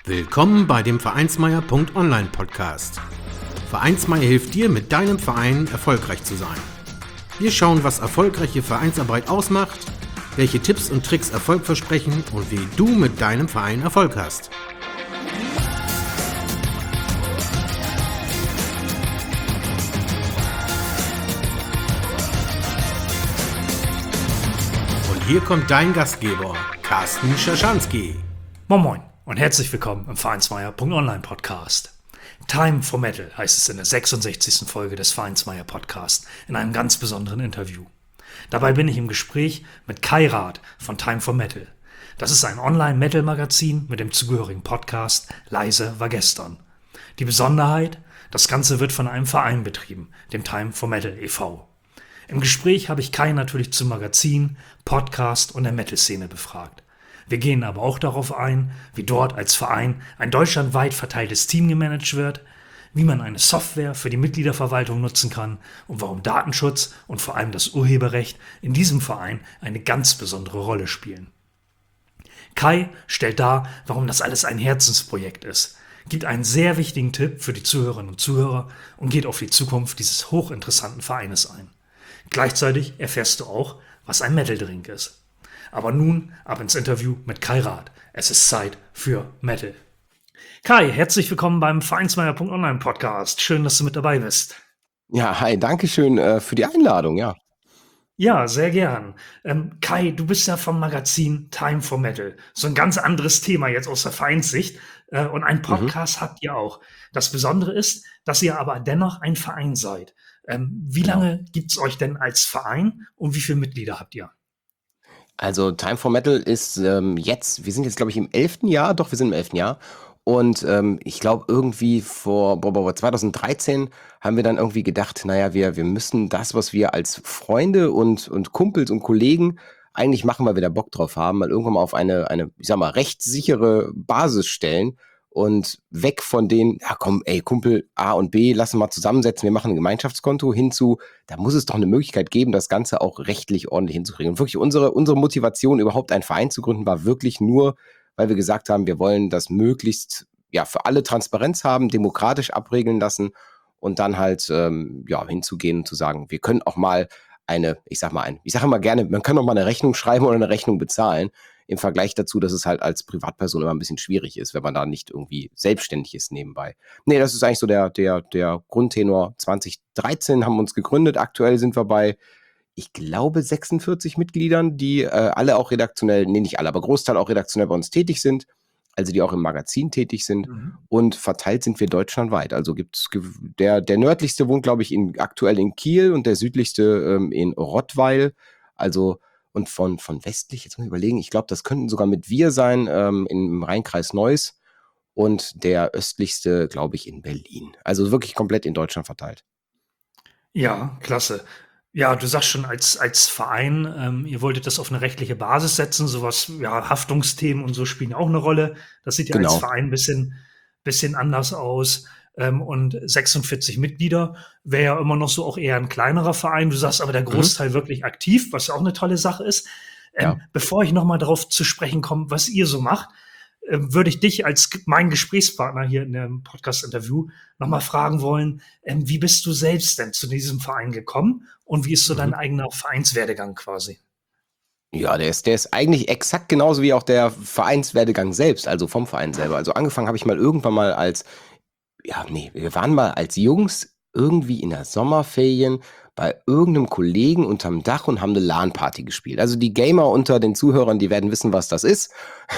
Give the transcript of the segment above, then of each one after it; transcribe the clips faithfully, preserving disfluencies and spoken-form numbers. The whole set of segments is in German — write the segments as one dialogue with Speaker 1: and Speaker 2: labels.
Speaker 1: Willkommen bei dem Vereinsmeier.online Podcast. Vereinsmeier hilft dir, mit deinem Verein erfolgreich zu sein. Wir schauen, was erfolgreiche Vereinsarbeit ausmacht, welche Tipps und Tricks Erfolg versprechen und wie du mit deinem Verein Erfolg hast. Und hier kommt dein Gastgeber, Carsten Schaschanski.
Speaker 2: Moin Moin und herzlich willkommen im Vereinsmeier.online Podcast. Time for Metal heißt es in der sechsundsechzigsten Folge des Vereinsmeier Podcast in einem ganz besonderen Interview. Dabei bin ich im Gespräch mit Kai Rath von Time for Metal. Das ist ein Online-Metal-Magazin mit dem zugehörigen Podcast Leise war gestern. Die Besonderheit, das Ganze wird von einem Verein betrieben, dem Time for Metal e V. Im Gespräch habe ich Kai natürlich zum Magazin, Podcast und der Metal-Szene befragt. Wir gehen aber auch darauf ein, wie dort als Verein ein deutschlandweit verteiltes Team gemanagt wird, wie man eine Software für die Mitgliederverwaltung nutzen kann und warum Datenschutz und vor allem das Urheberrecht in diesem Verein eine ganz besondere Rolle spielen. Kai stellt dar, warum das alles ein Herzensprojekt ist, gibt einen sehr wichtigen Tipp für die Zuhörerinnen und Zuhörer und geht auf die Zukunft dieses hochinteressanten Vereines ein. Gleichzeitig erfährst du auch, was ein Metal-Drink ist. Aber nun ab ins Interview mit Kai Rath. Es ist Zeit für Metal. Kai, herzlich willkommen beim Vereinsmeier.online Podcast. Schön, dass du mit dabei bist.
Speaker 3: Ja, hi, danke schön äh, für die Einladung, ja.
Speaker 2: Ja, sehr gern. Ähm, Kai, du bist ja vom Magazin Time for Metal. So ein ganz anderes Thema jetzt aus der Vereinssicht. Äh, und einen Podcast mhm. habt ihr auch. Das Besondere ist, dass ihr aber dennoch ein Verein seid. Ähm, wie
Speaker 3: Genau.
Speaker 2: lange gibt's euch denn als Verein und wie viele Mitglieder habt ihr?
Speaker 3: Also Time for Metal ist ähm, jetzt, wir sind jetzt glaube ich im elften Jahr, doch wir sind im elften Jahr und ähm, ich glaube irgendwie vor boah, boah, zwanzig dreizehn haben wir dann irgendwie gedacht, naja, wir, wir müssen das, was wir als Freunde und, und Kumpels und Kollegen eigentlich machen, weil wir da Bock drauf haben, mal irgendwann mal auf eine, eine, ich sag mal, rechtssichere Basis stellen und weg von den, ja komm, ey, Kumpel A und B, lass uns mal zusammensetzen, wir machen ein Gemeinschaftskonto, hinzu, da muss es doch eine Möglichkeit geben, das Ganze auch rechtlich ordentlich hinzukriegen. Und wirklich unsere, unsere Motivation, überhaupt einen Verein zu gründen, war wirklich nur, weil wir gesagt haben, wir wollen das möglichst ja für alle Transparenz haben, demokratisch abregeln lassen und dann halt ähm, ja hinzugehen und zu sagen, wir können auch mal eine, ich sag mal, ein, ich sage immer gerne, man kann auch mal eine Rechnung schreiben oder eine Rechnung bezahlen, im Vergleich dazu, dass es halt als Privatperson immer ein bisschen schwierig ist, wenn man da nicht irgendwie selbstständig ist nebenbei. Nee, das ist eigentlich so der, der, der Grundtenor. zwanzig dreizehn haben wir uns gegründet. Aktuell sind wir bei, ich glaube, sechsundvierzig Mitgliedern, die äh, alle auch redaktionell, nee, nicht alle, aber Großteil auch redaktionell bei uns tätig sind, also die auch im Magazin tätig sind. Mhm. Und verteilt sind wir deutschlandweit. Also gibt's der, der nördlichste wohnt, glaube ich, in, aktuell in Kiel und der südlichste ähm, in Rottweil. Also und von, von westlich, jetzt muss ich überlegen, ich glaube, das könnten sogar mit wir sein, ähm, im Rheinkreis Neuss und der östlichste, glaube ich, in Berlin. Also wirklich komplett in Deutschland verteilt.
Speaker 2: Ja, klasse. Ja, du sagst schon, als, als Verein, ähm, ihr wolltet das auf eine rechtliche Basis setzen, sowas, ja, Haftungsthemen und so spielen auch eine Rolle. Das sieht ja genau. als Verein ein bisschen, bisschen anders aus. Ähm, und sechsundvierzig Mitglieder wäre ja immer noch so auch eher ein kleinerer Verein. Du sagst aber der Großteil mhm. wirklich aktiv, was ja auch eine tolle Sache ist. Ähm, ja. Bevor ich nochmal darauf zu sprechen komme, was ihr so macht, äh, würde ich dich als mein Gesprächspartner hier in dem Podcast-Interview nochmal fragen wollen, ähm, wie bist du selbst denn zu diesem Verein gekommen und wie ist so mhm. dein eigener Vereinswerdegang quasi?
Speaker 3: Ja, der ist, der ist eigentlich exakt genauso wie auch der Vereinswerdegang selbst, also vom Verein selber. Also angefangen habe ich mal irgendwann mal als Ja, nee, wir waren mal als Jungs irgendwie in der Sommerferien bei irgendeinem Kollegen unterm Dach und haben eine LAN-Party gespielt. Also die Gamer unter den Zuhörern, die werden wissen, was das ist.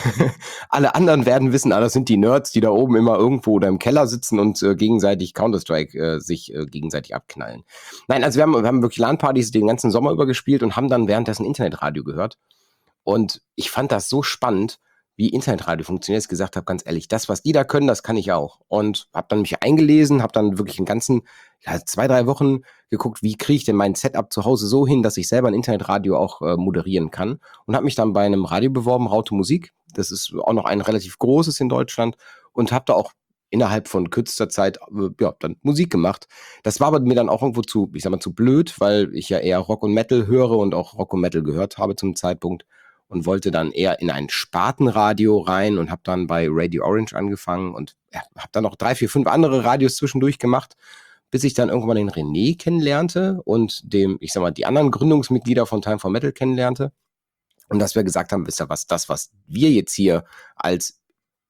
Speaker 3: Alle anderen werden wissen, ah, das sind die Nerds, die da oben immer irgendwo oder im Keller sitzen und äh, gegenseitig Counter-Strike äh, sich äh, gegenseitig abknallen. Nein, also wir haben, wir haben wirklich LAN-Partys den ganzen Sommer über gespielt und haben dann währenddessen Internetradio gehört. Und ich fand das so spannend, wie Internetradio funktioniert, ich gesagt habe, ganz ehrlich, das, was die da können, das kann ich auch. Und habe dann mich eingelesen, habe dann wirklich einen ganzen, ja, zwei, drei Wochen geguckt, wie kriege ich denn mein Setup zu Hause so hin, dass ich selber ein Internetradio auch äh, moderieren kann. Und habe mich dann bei einem Radio beworben, Raute Musik. Das ist auch noch ein relativ großes in Deutschland. Und habe da auch innerhalb von kürzester Zeit äh, ja, dann Musik gemacht. Das war aber mir dann auch irgendwo zu, ich sag mal, zu blöd, weil ich ja eher Rock und Metal höre und auch Rock und Metal gehört habe zum Zeitpunkt. und wollte dann eher in ein Spartenradio rein und habe dann bei Radio Orange angefangen und ja, habe dann noch drei, vier, fünf andere Radios zwischendurch gemacht, bis ich dann irgendwann den René kennenlernte und dem, ich sag mal, die anderen Gründungsmitglieder von Time for Metal kennenlernte. Und dass wir gesagt haben, wisst ihr was, das, was wir jetzt hier als,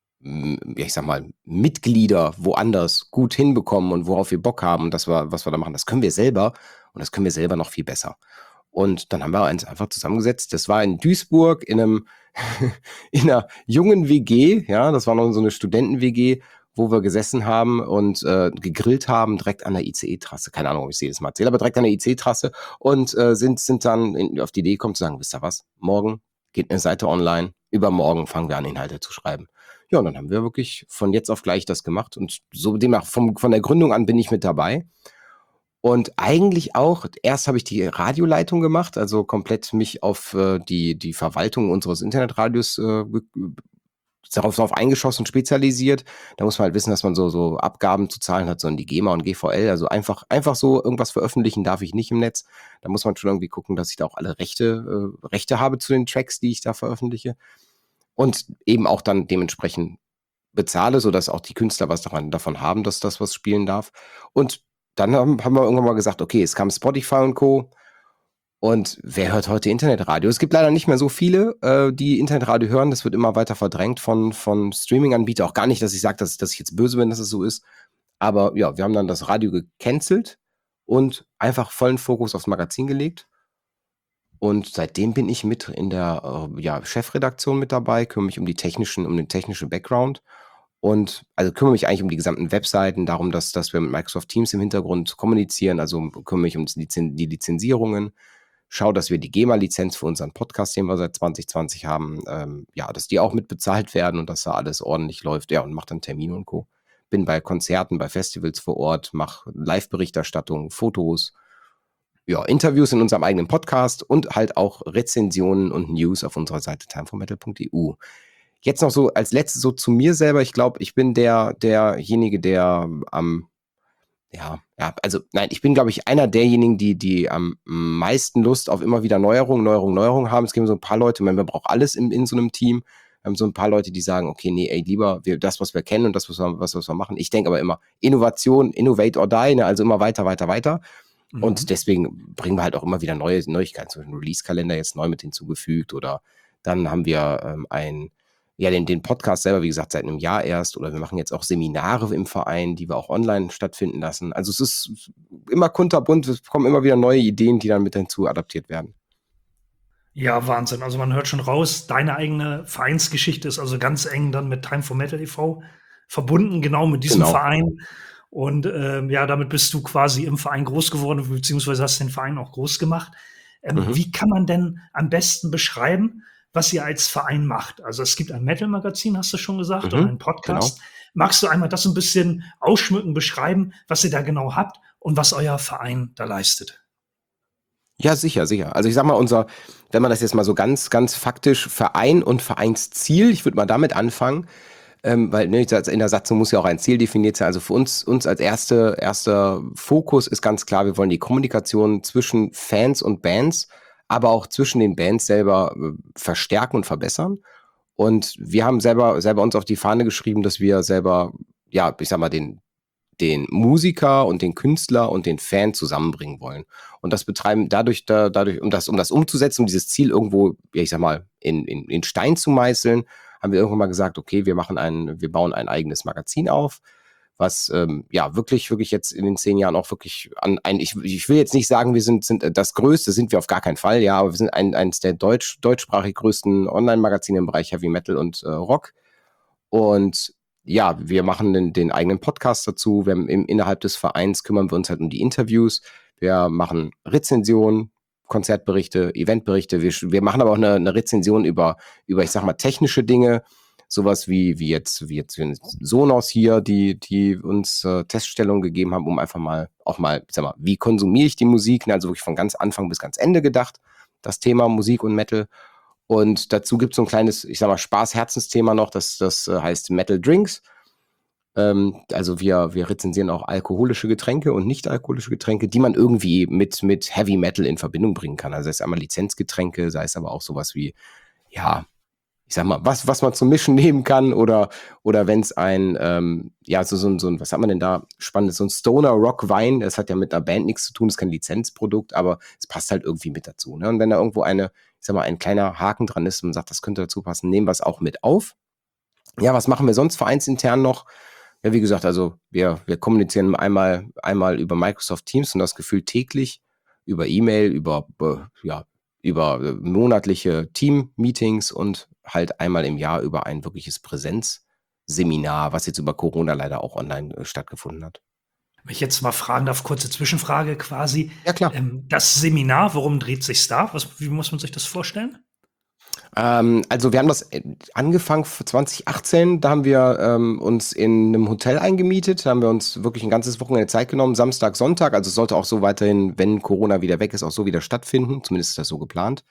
Speaker 3: ja, ich sag mal, Mitglieder woanders gut hinbekommen und worauf wir Bock haben, dass wir, was wir da machen, das können wir selber und das können wir selber noch viel besser. Und dann haben wir uns einfach zusammengesetzt. Das war in Duisburg in einem in einer jungen W G, ja, das war noch so eine Studenten-W G, wo wir gesessen haben und äh, gegrillt haben, direkt an der I C E-Trasse. Keine Ahnung, ob ich es jedes Mal erzähle, aber direkt an der I C E-Trasse und äh, sind, sind dann in, auf die Idee gekommen zu sagen, wisst ihr was, morgen geht eine Seite online, übermorgen fangen wir an, Inhalte zu schreiben. Ja, und dann haben wir wirklich von jetzt auf gleich das gemacht und so demnach vom, von der Gründung an bin ich mit dabei. Und eigentlich auch, erst habe ich die Radioleitung gemacht, also komplett mich auf äh, die, die Verwaltung unseres Internetradios äh, darauf, darauf eingeschossen und spezialisiert. Da muss man halt wissen, dass man so, so Abgaben zu zahlen hat, so in die GEMA und G V L. Also einfach, einfach so irgendwas veröffentlichen darf ich nicht im Netz. Da muss man schon irgendwie gucken, dass ich da auch alle Rechte, äh, Rechte habe zu den Tracks, die ich da veröffentliche. Und eben auch dann dementsprechend bezahle, sodass auch die Künstler was daran, davon haben, dass das was spielen darf. Und dann haben, haben wir irgendwann mal gesagt, okay, es kam Spotify und Co. Und wer hört heute Internetradio? Es gibt leider nicht mehr so viele, äh, die Internetradio hören. Das wird immer weiter verdrängt von, von Streaming-Anbietern. Auch gar nicht, dass ich sage, dass, dass ich jetzt böse bin, dass es so ist. Aber ja, wir haben dann das Radio gecancelt und einfach vollen Fokus aufs Magazin gelegt. Und seitdem bin ich mit in der äh, ja, Chefredaktion mit dabei, kümmere mich um die technischen, um den technischen Background. Und also kümmere mich eigentlich um die gesamten Webseiten, darum, dass, dass wir mit Microsoft Teams im Hintergrund kommunizieren, also kümmere mich um die Lizenzierungen, schaue, dass wir die GEMA-Lizenz für unseren Podcast, den wir seit zwanzig zwanzig haben, ähm, ja, dass die auch mit bezahlt werden und dass da alles ordentlich läuft, ja, und mache dann Termine und Co. Bin bei Konzerten, bei Festivals vor Ort, mache Live-Berichterstattung, Fotos, ja, Interviews in unserem eigenen Podcast und halt auch Rezensionen und News auf unserer Seite time for metal punkt e u. Jetzt noch so als letztes so zu mir selber. Ich glaube, ich bin der derjenige, der am, ähm, ja, ja, also nein, ich bin, glaube ich, einer derjenigen, die die am meisten Lust auf immer wieder Neuerungen, Neuerungen, Neuerungen haben. Es gibt so ein paar Leute, man braucht alles in, in so einem Team. Wir haben so ein paar Leute, die sagen, okay, nee, ey, lieber wir, das, was wir kennen und das, was wir, was, was wir machen. Ich denke aber immer, Innovation, innovate or die, ne? Also immer weiter, weiter, weiter. Mhm. Und deswegen bringen wir halt auch immer wieder neue Neuigkeiten, zum Beispiel Release-Kalender jetzt neu mit hinzugefügt oder dann haben wir ähm, ein Ja, den, den Podcast selber, wie gesagt, seit einem Jahr erst. Oder wir machen jetzt auch Seminare im Verein, die wir auch online stattfinden lassen. Also es ist immer kunterbunt, es kommen immer wieder neue Ideen, die dann mit hinzu adaptiert werden.
Speaker 2: Ja, Wahnsinn. Also man hört schon raus, deine eigene Vereinsgeschichte ist also ganz eng dann mit Time for Metal e V verbunden, genau mit diesem
Speaker 3: Genau.
Speaker 2: Verein. Und ähm, ja, damit bist du quasi im Verein groß geworden, beziehungsweise hast den Verein auch groß gemacht. Ähm,
Speaker 3: Mhm.
Speaker 2: Wie kann man denn am besten beschreiben, was ihr als Verein macht? Also es gibt ein Metal-Magazin, hast du schon gesagt,
Speaker 3: Mhm,
Speaker 2: und einen Podcast.
Speaker 3: genau.
Speaker 2: Magst du einmal das ein bisschen ausschmücken, beschreiben, was ihr da genau habt und was euer Verein da leistet?
Speaker 3: Ja, sicher, sicher. Also ich sag mal, unser, wenn man das jetzt mal so ganz, ganz faktisch, Verein und Vereinsziel, ich würde mal damit anfangen, ähm, weil ne, in der Satzung muss ja auch ein Ziel definiert sein. Also für uns, uns als erste, erster Fokus ist ganz klar, wir wollen die Kommunikation zwischen Fans und Bands, aber auch zwischen den Bands selber äh, verstärken und verbessern. Und wir haben selber, selber uns auf die Fahne geschrieben, dass wir selber, ja, ich sag mal, den, den Musiker und den Künstler und den Fan zusammenbringen wollen. Und das betreiben dadurch, da, dadurch, um das, um das umzusetzen, um dieses Ziel irgendwo, ja, ich sag mal, in, in, in Stein zu meißeln, haben wir irgendwann mal gesagt, okay, wir machen ein, wir bauen ein eigenes Magazin auf, was ähm, ja wirklich, wirklich jetzt in den zehn Jahren auch wirklich an ein, ich, ich will jetzt nicht sagen, wir sind, sind das Größte, sind wir auf gar keinen Fall, ja, aber wir sind ein, eines der deutsch, deutschsprachig größten Online-Magazine im Bereich Heavy Metal und äh, Rock. Und ja, wir machen den, den eigenen Podcast dazu. Wir haben im, innerhalb des Vereins kümmern wir uns halt um die Interviews. Wir machen Rezensionen, Konzertberichte, Eventberichte. Wir, wir machen aber auch eine, eine Rezension über, über, ich sag mal, technische Dinge. Sowas wie, wie jetzt, wie jetzt Sonos hier, die, die uns äh, Teststellungen gegeben haben, um einfach mal, auch mal, ich sag mal, wie konsumiere ich die Musik? Also wirklich von ganz Anfang bis ganz Ende gedacht. Das Thema Musik und Metal. Und dazu gibt es so ein kleines, ich sag mal, Spaß-Herzensthema noch, das, das äh, heißt Metal Drinks. Ähm, also wir, wir rezensieren auch alkoholische Getränke und nicht-alkoholische Getränke, die man irgendwie mit, mit Heavy Metal in Verbindung bringen kann. Also sei es einmal Lizenzgetränke, sei es aber auch sowas wie, ja, ich sag mal, was, was man zum Mischen nehmen kann oder, oder wenn es ein, ähm, ja, so, so, ein- so ein, was hat man denn da Spannendes, so ein Stoner Rock Wein, das hat ja mit einer Band nichts zu tun, das ist kein Lizenzprodukt, aber es passt halt irgendwie mit dazu. Ne? Und wenn da irgendwo eine, ich sag mal, ein kleiner Haken dran ist und man sagt, das könnte dazu passen, nehmen wir es auch mit auf. Ja, was machen wir sonst vereinsintern noch? Ja, wie gesagt, also wir, wir kommunizieren einmal, einmal über Microsoft Teams und das Gefühl täglich, über E-Mail, über, äh, ja, über äh, monatliche Team-Meetings und halt einmal im Jahr über ein wirkliches Präsenzseminar, was jetzt über Corona leider auch online äh, stattgefunden hat.
Speaker 2: Wenn ich jetzt mal fragen darf, kurze Zwischenfrage quasi.
Speaker 3: Ja, klar.
Speaker 2: Ähm, das Seminar, worum dreht sich's da? Was, wie muss man sich das vorstellen?
Speaker 3: Ähm, also wir haben das äh, angefangen zwanzig achtzehn, da haben wir ähm, uns in einem Hotel eingemietet, da haben wir uns wirklich ein ganzes Wochenende Zeit genommen, Samstag, Sonntag, also es sollte auch so weiterhin, wenn Corona wieder weg ist, auch so wieder stattfinden, zumindest ist das so geplant.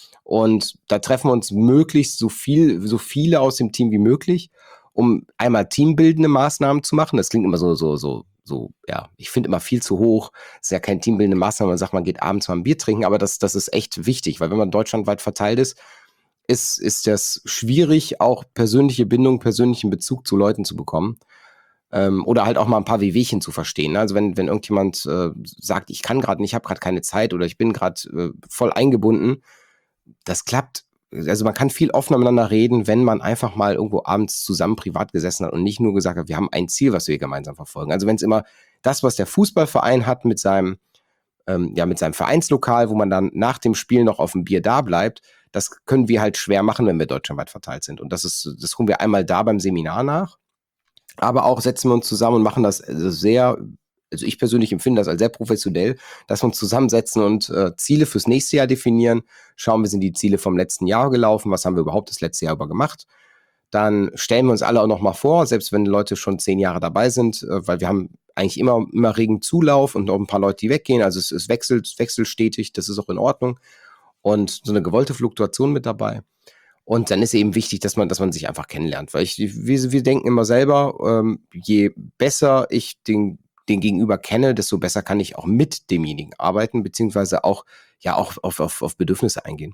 Speaker 3: Und da treffen wir uns möglichst so viel, so viele aus dem Team wie möglich, um einmal teambildende Maßnahmen zu machen. Das klingt immer so, so, so, so, ja, ich finde immer viel zu hoch. Das ist ja keine teambildende Maßnahme, man sagt, man geht abends mal ein Bier trinken, aber das, das ist echt wichtig, weil wenn man deutschlandweit verteilt ist, ist, ist das schwierig, auch persönliche Bindung, persönlichen Bezug zu Leuten zu bekommen. Ähm, oder halt auch mal ein paar Wehwehchen zu verstehen. Ne? Also wenn, wenn irgendjemand äh, sagt, ich kann gerade nicht, ich habe gerade keine Zeit oder ich bin gerade äh, voll eingebunden, das klappt. Also man kann viel offener miteinander reden, wenn man einfach mal irgendwo abends zusammen privat gesessen hat und nicht nur gesagt hat, wir haben ein Ziel, was wir gemeinsam verfolgen. Also wenn es immer das, was der Fußballverein hat mit seinem, ähm, ja, mit seinem Vereinslokal, wo man dann nach dem Spiel noch auf dem Bier da bleibt, das können wir halt schwer machen, wenn wir deutschlandweit verteilt sind. Und das ist, das holen wir einmal da beim Seminar nach. Aber auch setzen wir uns zusammen und machen das sehr, also ich persönlich empfinde das als sehr professionell, dass wir uns zusammensetzen und äh, Ziele fürs nächste Jahr definieren. Schauen, wie sind die Ziele vom letzten Jahr gelaufen, was haben wir überhaupt das letzte Jahr über gemacht. Dann stellen wir uns alle auch nochmal vor, selbst wenn Leute schon zehn Jahre dabei sind, äh, weil wir haben eigentlich immer, immer regen Zulauf und auch ein paar Leute, die weggehen. Also es, es wechselt, wechselt stetig, das ist auch in Ordnung. Und so eine gewollte Fluktuation mit dabei. Und dann ist eben wichtig, dass man, dass man sich einfach kennenlernt. Weil ich, wir, wir denken immer selber, ähm, je besser ich den, den Gegenüber kenne, desto besser kann ich auch mit demjenigen arbeiten, beziehungsweise auch, ja, auch auf, auf, auf Bedürfnisse eingehen.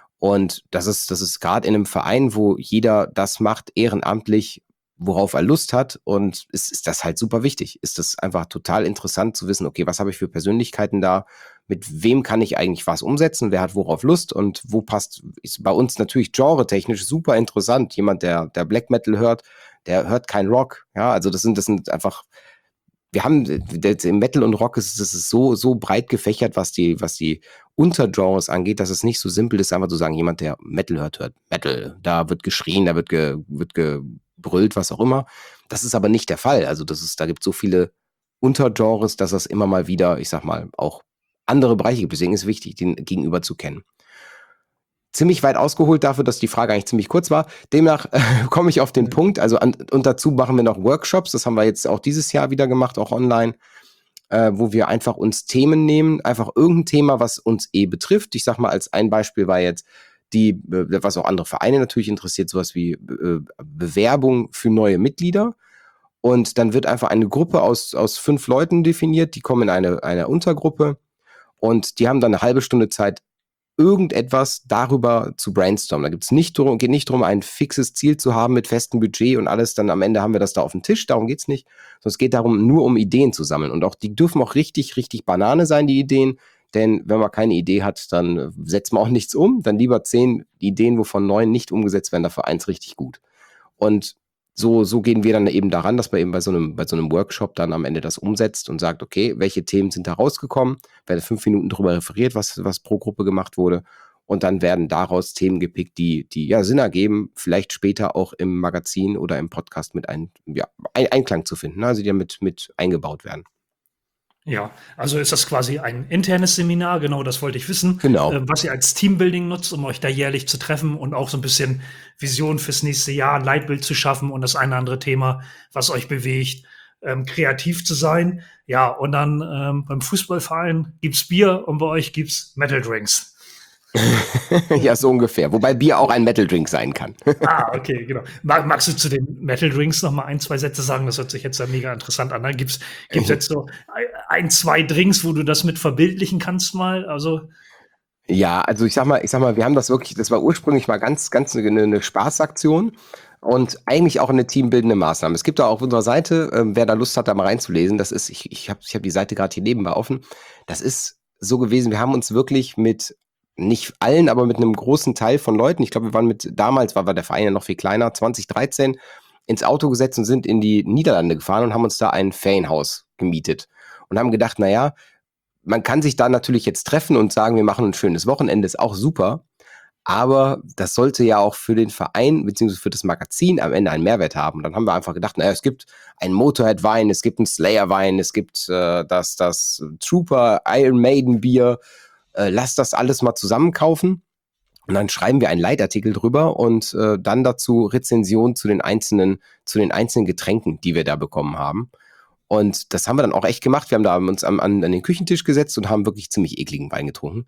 Speaker 3: Und das ist, das ist gerade in einem Verein, wo jeder das macht, ehrenamtlich, worauf er Lust hat. Und ist, ist das halt super wichtig. Ist das einfach total interessant zu wissen, okay, was habe ich für Persönlichkeiten da? Mit wem kann ich eigentlich was umsetzen? Wer hat worauf Lust? Und wo passt, ist bei uns natürlich genre-technisch super interessant. Jemand, der, der Black Metal hört, der hört kein Rock. Ja, also das sind, das sind einfach, wir haben, im Metal und Rock ist es so, so breit gefächert, was die, was die Untergenres angeht, dass es nicht so simpel ist, einfach zu sagen, jemand, der Metal hört, hört Metal. Da wird geschrien, da wird, ge, wird gebrüllt, was auch immer. Das ist aber nicht der Fall. Also das ist, da gibt es so viele Untergenres, dass es immer mal wieder, ich sag mal, auch andere Bereiche gibt. Deswegen ist es wichtig, den Gegenüber zu kennen. Ziemlich weit ausgeholt dafür, dass die Frage eigentlich ziemlich kurz war. Demnach äh, komme ich auf den Punkt. Also an, und dazu machen wir noch Workshops. Das haben wir jetzt auch dieses Jahr wieder gemacht, auch online, äh, wo wir einfach uns Themen nehmen, einfach irgendein Thema, was uns eh betrifft. Ich sag mal, als ein Beispiel war jetzt die, äh, was auch andere Vereine natürlich interessiert, sowas wie äh, Bewerbung für neue Mitglieder. Und dann wird einfach eine Gruppe aus, aus fünf Leuten definiert, die kommen in eine, eine Untergruppe und die haben dann eine halbe Stunde Zeit, irgendetwas darüber zu brainstormen. Da gibt's nicht drum, geht nicht darum, ein fixes Ziel zu haben mit festem Budget und alles, dann am Ende haben wir das da auf dem Tisch, darum geht's nicht, sondern es geht darum, nur um Ideen zu sammeln. Und auch die dürfen auch richtig, richtig Banane sein, die Ideen, denn wenn man keine Idee hat, dann setzt man auch nichts um, dann lieber zehn Ideen, wovon neun nicht umgesetzt werden, dafür eins richtig gut. Und so, so gehen wir dann eben daran, dass man eben bei so einem, bei so einem Workshop dann am Ende das umsetzt und sagt, okay, welche Themen sind da rausgekommen? Werden fünf Minuten drüber referiert, was, was pro Gruppe gemacht wurde. Und dann werden daraus Themen gepickt, die, die ja Sinn ergeben, vielleicht später auch im Magazin oder im Podcast mit ein, ja, ein, Einklang zu finden, also die dann mit, mit eingebaut werden.
Speaker 2: Ja, also ist das quasi ein internes Seminar, genau, das wollte ich wissen,
Speaker 3: Genau.
Speaker 2: äh, was ihr als Teambuilding nutzt, um euch da jährlich zu treffen und auch so ein bisschen Vision fürs nächste Jahr, ein Leitbild zu schaffen und das eine oder andere Thema, was euch bewegt, ähm, kreativ zu sein. Ja, und dann ähm, beim Fußballverein gibt's Bier und bei euch gibt's Metal Drinks.
Speaker 3: Ja, so ungefähr. Wobei Bier auch ein Metal Drink sein kann.
Speaker 2: Ah, okay, genau. Mag, magst du zu den Metal Drinks noch mal ein, zwei Sätze sagen? Das hört sich jetzt ja mega interessant an. Dann gibt's, gibt's jetzt so ein, zwei Drinks, wo du das mit verbildlichen kannst mal? Also
Speaker 3: Ja, also ich sag mal, ich sag mal, wir haben das wirklich, das war ursprünglich mal ganz, ganz eine, eine Spaßaktion und eigentlich auch eine teambildende Maßnahme. Es gibt da auf unserer Seite, ähm, wer da Lust hat, da mal reinzulesen, das ist, ich, ich habe ich hab die Seite gerade hier nebenbei offen. Das ist so gewesen, wir haben uns wirklich mit, nicht allen, aber mit einem großen Teil von Leuten, ich glaube, wir waren mit, damals war, war der Verein ja noch viel kleiner, zwanzig dreizehn, ins Auto gesetzt und sind in die Niederlande gefahren und haben uns da ein Ferienhaus gemietet und haben gedacht, naja, man kann sich da natürlich jetzt treffen und sagen, wir machen ein schönes Wochenende, ist auch super. Aber das sollte ja auch für den Verein beziehungsweise für das Magazin am Ende einen Mehrwert haben. Und dann haben wir einfach gedacht, naja, es gibt einen Motorhead-Wein, es gibt einen Slayer-Wein, es gibt äh, das, das Trooper Iron Maiden-Bier. Äh, lass das alles mal zusammen kaufen. Und dann schreiben wir einen Leitartikel drüber und äh, dann dazu Rezension zu den einzelnen, zu den einzelnen Getränken, die wir da bekommen haben. Und das haben wir dann auch echt gemacht. Wir haben da uns an, an den Küchentisch gesetzt und haben wirklich ziemlich ekligen Wein getrunken.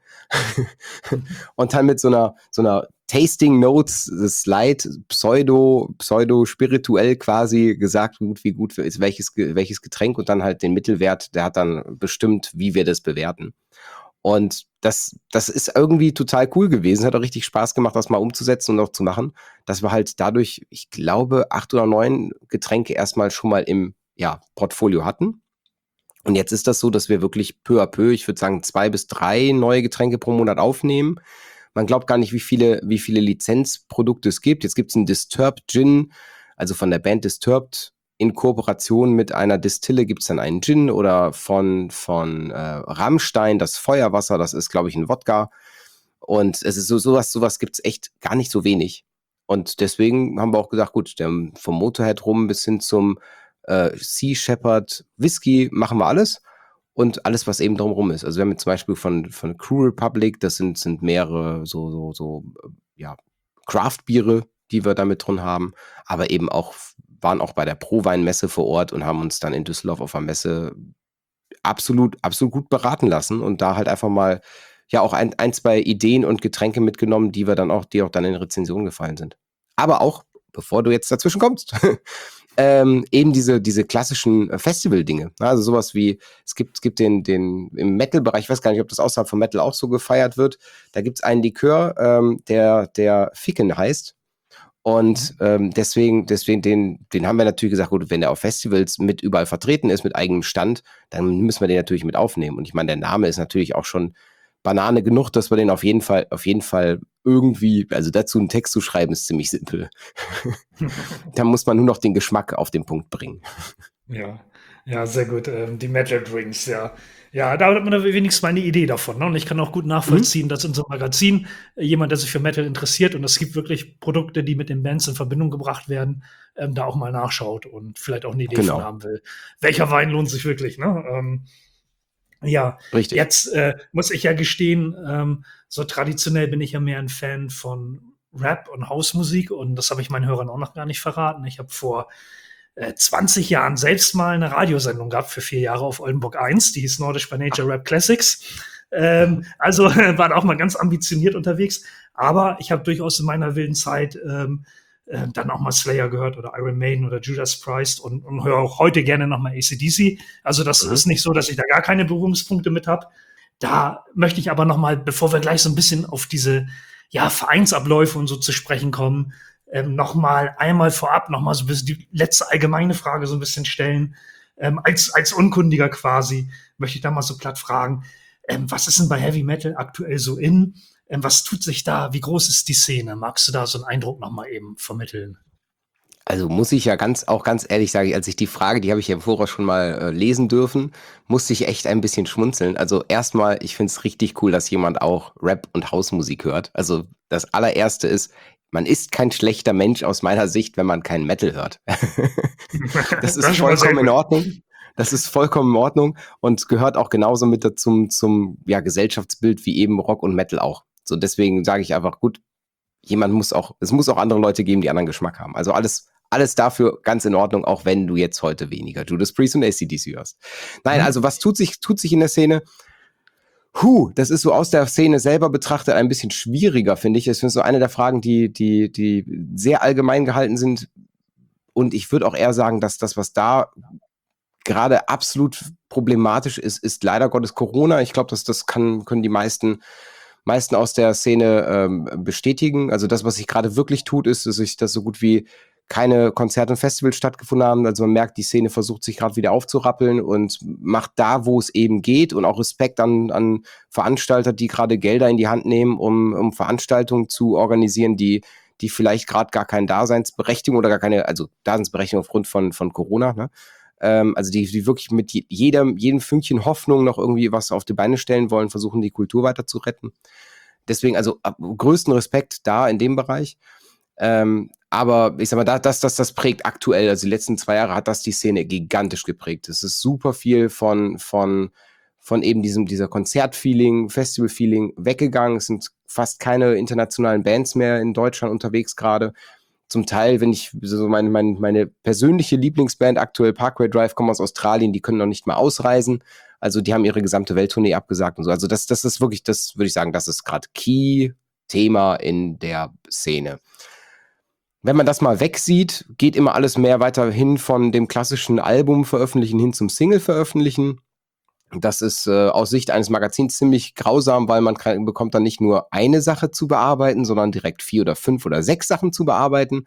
Speaker 3: Und dann mit so einer, so einer Tasting Notes, Slide, Pseudo, Pseudo-spirituell quasi gesagt, gut, wie gut ist welches, welches Getränk und dann halt den Mittelwert, der hat dann bestimmt, wie wir das bewerten. Und das, das ist irgendwie total cool gewesen. Hat auch richtig Spaß gemacht, das mal umzusetzen und auch zu machen. Dass wir halt dadurch, ich glaube, acht oder neun Getränke erstmal schon mal im ja, Portfolio hatten. Und jetzt ist das so, dass wir wirklich peu à peu, ich würde sagen, zwei bis drei neue Getränke pro Monat aufnehmen. Man glaubt gar nicht, wie viele, wie viele Lizenzprodukte es gibt. Jetzt gibt es einen Disturbed Gin, also von der Band Disturbed. In Kooperation mit einer Distille gibt es dann einen Gin oder von, von äh, Rammstein, das Feuerwasser, das ist, glaube ich, ein Wodka. Und es ist so, sowas, sowas gibt es echt gar nicht so wenig. Und deswegen haben wir auch gesagt, gut, der, vom Motorhead rum bis hin zum äh, Sea Shepherd Whisky machen wir alles. Und alles, was eben drumherum ist. Also wir haben jetzt zum Beispiel von, von Crew Republic, das sind, sind mehrere so, so, so ja, Craft-Biere, die wir da mit drin haben, aber eben auch, waren auch bei der Pro-Wein-Messe vor Ort und haben uns dann in Düsseldorf auf der Messe absolut, absolut gut beraten lassen und da halt einfach mal ja auch ein, ein, zwei Ideen und Getränke mitgenommen, die wir dann auch, die auch dann in Rezensionen gefallen sind. Aber auch, bevor du jetzt dazwischen kommst, ähm, eben diese, diese klassischen Festival-Dinge. Also sowas wie, es gibt, es gibt den, den, im Metal-Bereich, ich weiß gar nicht, ob das außerhalb von Metal auch so gefeiert wird, da gibt es einen Likör, ähm, der, der Ficken heißt. Und ähm, deswegen, deswegen den, den haben wir natürlich gesagt, gut, wenn der auf Festivals mit überall vertreten ist, mit eigenem Stand, dann müssen wir den natürlich mit aufnehmen. Und ich meine, der Name ist natürlich auch schon Banane genug, dass wir den auf jeden Fall, auf jeden Fall irgendwie, also dazu einen Text zu schreiben, ist ziemlich simpel. Da muss man nur noch den Geschmack auf den Punkt bringen.
Speaker 2: Ja, ja, sehr gut. Ähm, die Metal Drinks, ja. Ja, da hat man da wenigstens mal eine Idee davon. Ne? Und ich kann auch gut nachvollziehen, mhm. dass in so einem Magazin äh, jemand, der sich für Metal interessiert und es gibt wirklich Produkte, die mit den Bands in Verbindung gebracht werden, ähm, da auch mal nachschaut und vielleicht auch eine Idee
Speaker 3: Genau.
Speaker 2: von haben will. Welcher Wein lohnt sich wirklich, ne? Ähm, ja,
Speaker 3: Richtig.
Speaker 2: Jetzt äh, muss ich ja gestehen, ähm, so traditionell bin ich ja mehr ein Fan von Rap und Hausmusik und das habe ich meinen Hörern auch noch gar nicht verraten. Ich habe vor äh, zwanzig Jahren selbst mal eine Radiosendung gehabt für vier Jahre auf Oldenburg eins, die hieß Nordisch by Nature Rap Classics. Ähm, also äh, war da auch mal ganz ambitioniert unterwegs, aber ich habe durchaus in meiner wilden Zeit ähm, äh, dann auch mal Slayer gehört oder Iron Maiden oder Judas Priest und, und höre auch heute gerne noch mal A C D C. Also das mhm. ist nicht so, dass ich da gar keine Berührungspunkte mit habe. Da möchte ich aber noch mal, bevor wir gleich so ein bisschen auf diese ja, Vereinsabläufe und so zu sprechen kommen, ähm, noch mal einmal vorab noch mal so ein bisschen die letzte allgemeine Frage so ein bisschen stellen. Ähm, als, als Unkundiger quasi möchte ich da mal so platt fragen, ähm, was ist denn bei Heavy Metal aktuell so in? Ähm, was tut sich da? Wie groß ist die Szene? Magst du da so einen Eindruck noch mal eben vermitteln?
Speaker 3: Also muss ich ja ganz, auch ganz ehrlich sagen, als ich die Frage, die habe ich ja im Voraus schon mal äh, lesen dürfen, musste ich echt ein bisschen schmunzeln. Also erstmal, ich finde es richtig cool, dass jemand auch Rap und Hausmusik hört. Also das allererste ist, man ist kein schlechter Mensch aus meiner Sicht, wenn man keinen Metal hört. Das ist vollkommen in Ordnung. Das ist vollkommen in Ordnung und gehört auch genauso mit zum, zum ja, Gesellschaftsbild wie eben Rock und Metal auch. So deswegen sage ich einfach, gut, jemand muss auch, es muss auch andere Leute geben, die anderen Geschmack haben. Also alles, alles dafür ganz in Ordnung, auch wenn du jetzt heute weniger Judas Priest und A C D C hörst. Nein, mhm. also was tut sich, tut sich in der Szene? Huh, das ist so aus der Szene selber betrachtet ein bisschen schwieriger, finde ich. Das ist so eine der Fragen, die, die, die sehr allgemein gehalten sind. Und ich würde auch eher sagen, dass das, was da gerade absolut problematisch ist, ist leider Gottes Corona. Ich glaube, dass das kann, können die meisten meisten aus der Szene ähm, bestätigen. Also das, was sich gerade wirklich tut, ist, dass sich das so gut wie keine Konzerte und Festivals stattgefunden haben. Also man merkt, die Szene versucht sich gerade wieder aufzurappeln und macht da, wo es eben geht, und auch Respekt an, an Veranstalter, die gerade Gelder in die Hand nehmen, um, um Veranstaltungen zu organisieren, die, die vielleicht gerade gar keine Daseinsberechtigung oder gar keine, also Daseinsberechtigung aufgrund von, von Corona, ne? Ähm, also die, die wirklich mit jedem, jedem Fünkchen Hoffnung noch irgendwie was auf die Beine stellen wollen, versuchen die Kultur weiter zu retten. Deswegen, also ab, größten Respekt da in dem Bereich. Ähm, aber ich sag mal, da, das, das, das prägt aktuell, also die letzten zwei Jahre hat das die Szene gigantisch geprägt. Es ist super viel von, von, von eben diesem, dieser Konzertfeeling, Festivalfeeling weggegangen. Es sind fast keine internationalen Bands mehr in Deutschland unterwegs gerade. Zum Teil, wenn ich so meine, meine, meine persönliche Lieblingsband aktuell, Parkway Drive, kommen aus Australien, die können noch nicht mal ausreisen. Also die haben ihre gesamte Welttournee abgesagt und so. Also das, das ist wirklich, das würde ich sagen, das ist gerade Key-Thema in der Szene. Wenn man das mal wegsieht, geht immer alles mehr weiter hin von dem klassischen Album veröffentlichen hin zum Single veröffentlichen. Das ist äh, aus Sicht eines Magazins ziemlich grausam, weil man kann, bekommt dann nicht nur eine Sache zu bearbeiten, sondern direkt vier oder fünf oder sechs Sachen zu bearbeiten.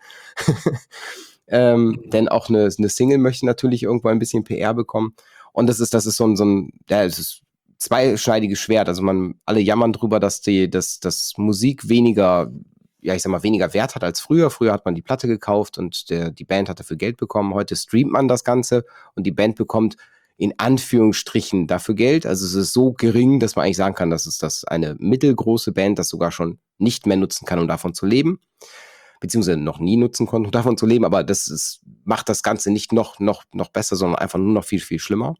Speaker 3: ähm, denn auch eine, eine Single möchte natürlich irgendwo ein bisschen P R bekommen. Und das ist, das ist so ein, so ein, ja, es ist zweischneidiges Schwert. Also man, alle jammern drüber, dass die, dass, dass Musik weniger, ja, ich sag mal, weniger Wert hat als früher. Früher hat man die Platte gekauft und der, die Band hat dafür Geld bekommen. Heute streamt man das Ganze und die Band bekommt in Anführungsstrichen dafür Geld. Also es ist so gering, dass man eigentlich sagen kann, dass es das eine mittelgroße Band das sogar schon nicht mehr nutzen kann, um davon zu leben. Beziehungsweise noch nie nutzen konnte, um davon zu leben. Aber das ist, macht das Ganze nicht noch, noch, noch besser, sondern einfach nur noch viel, viel schlimmer.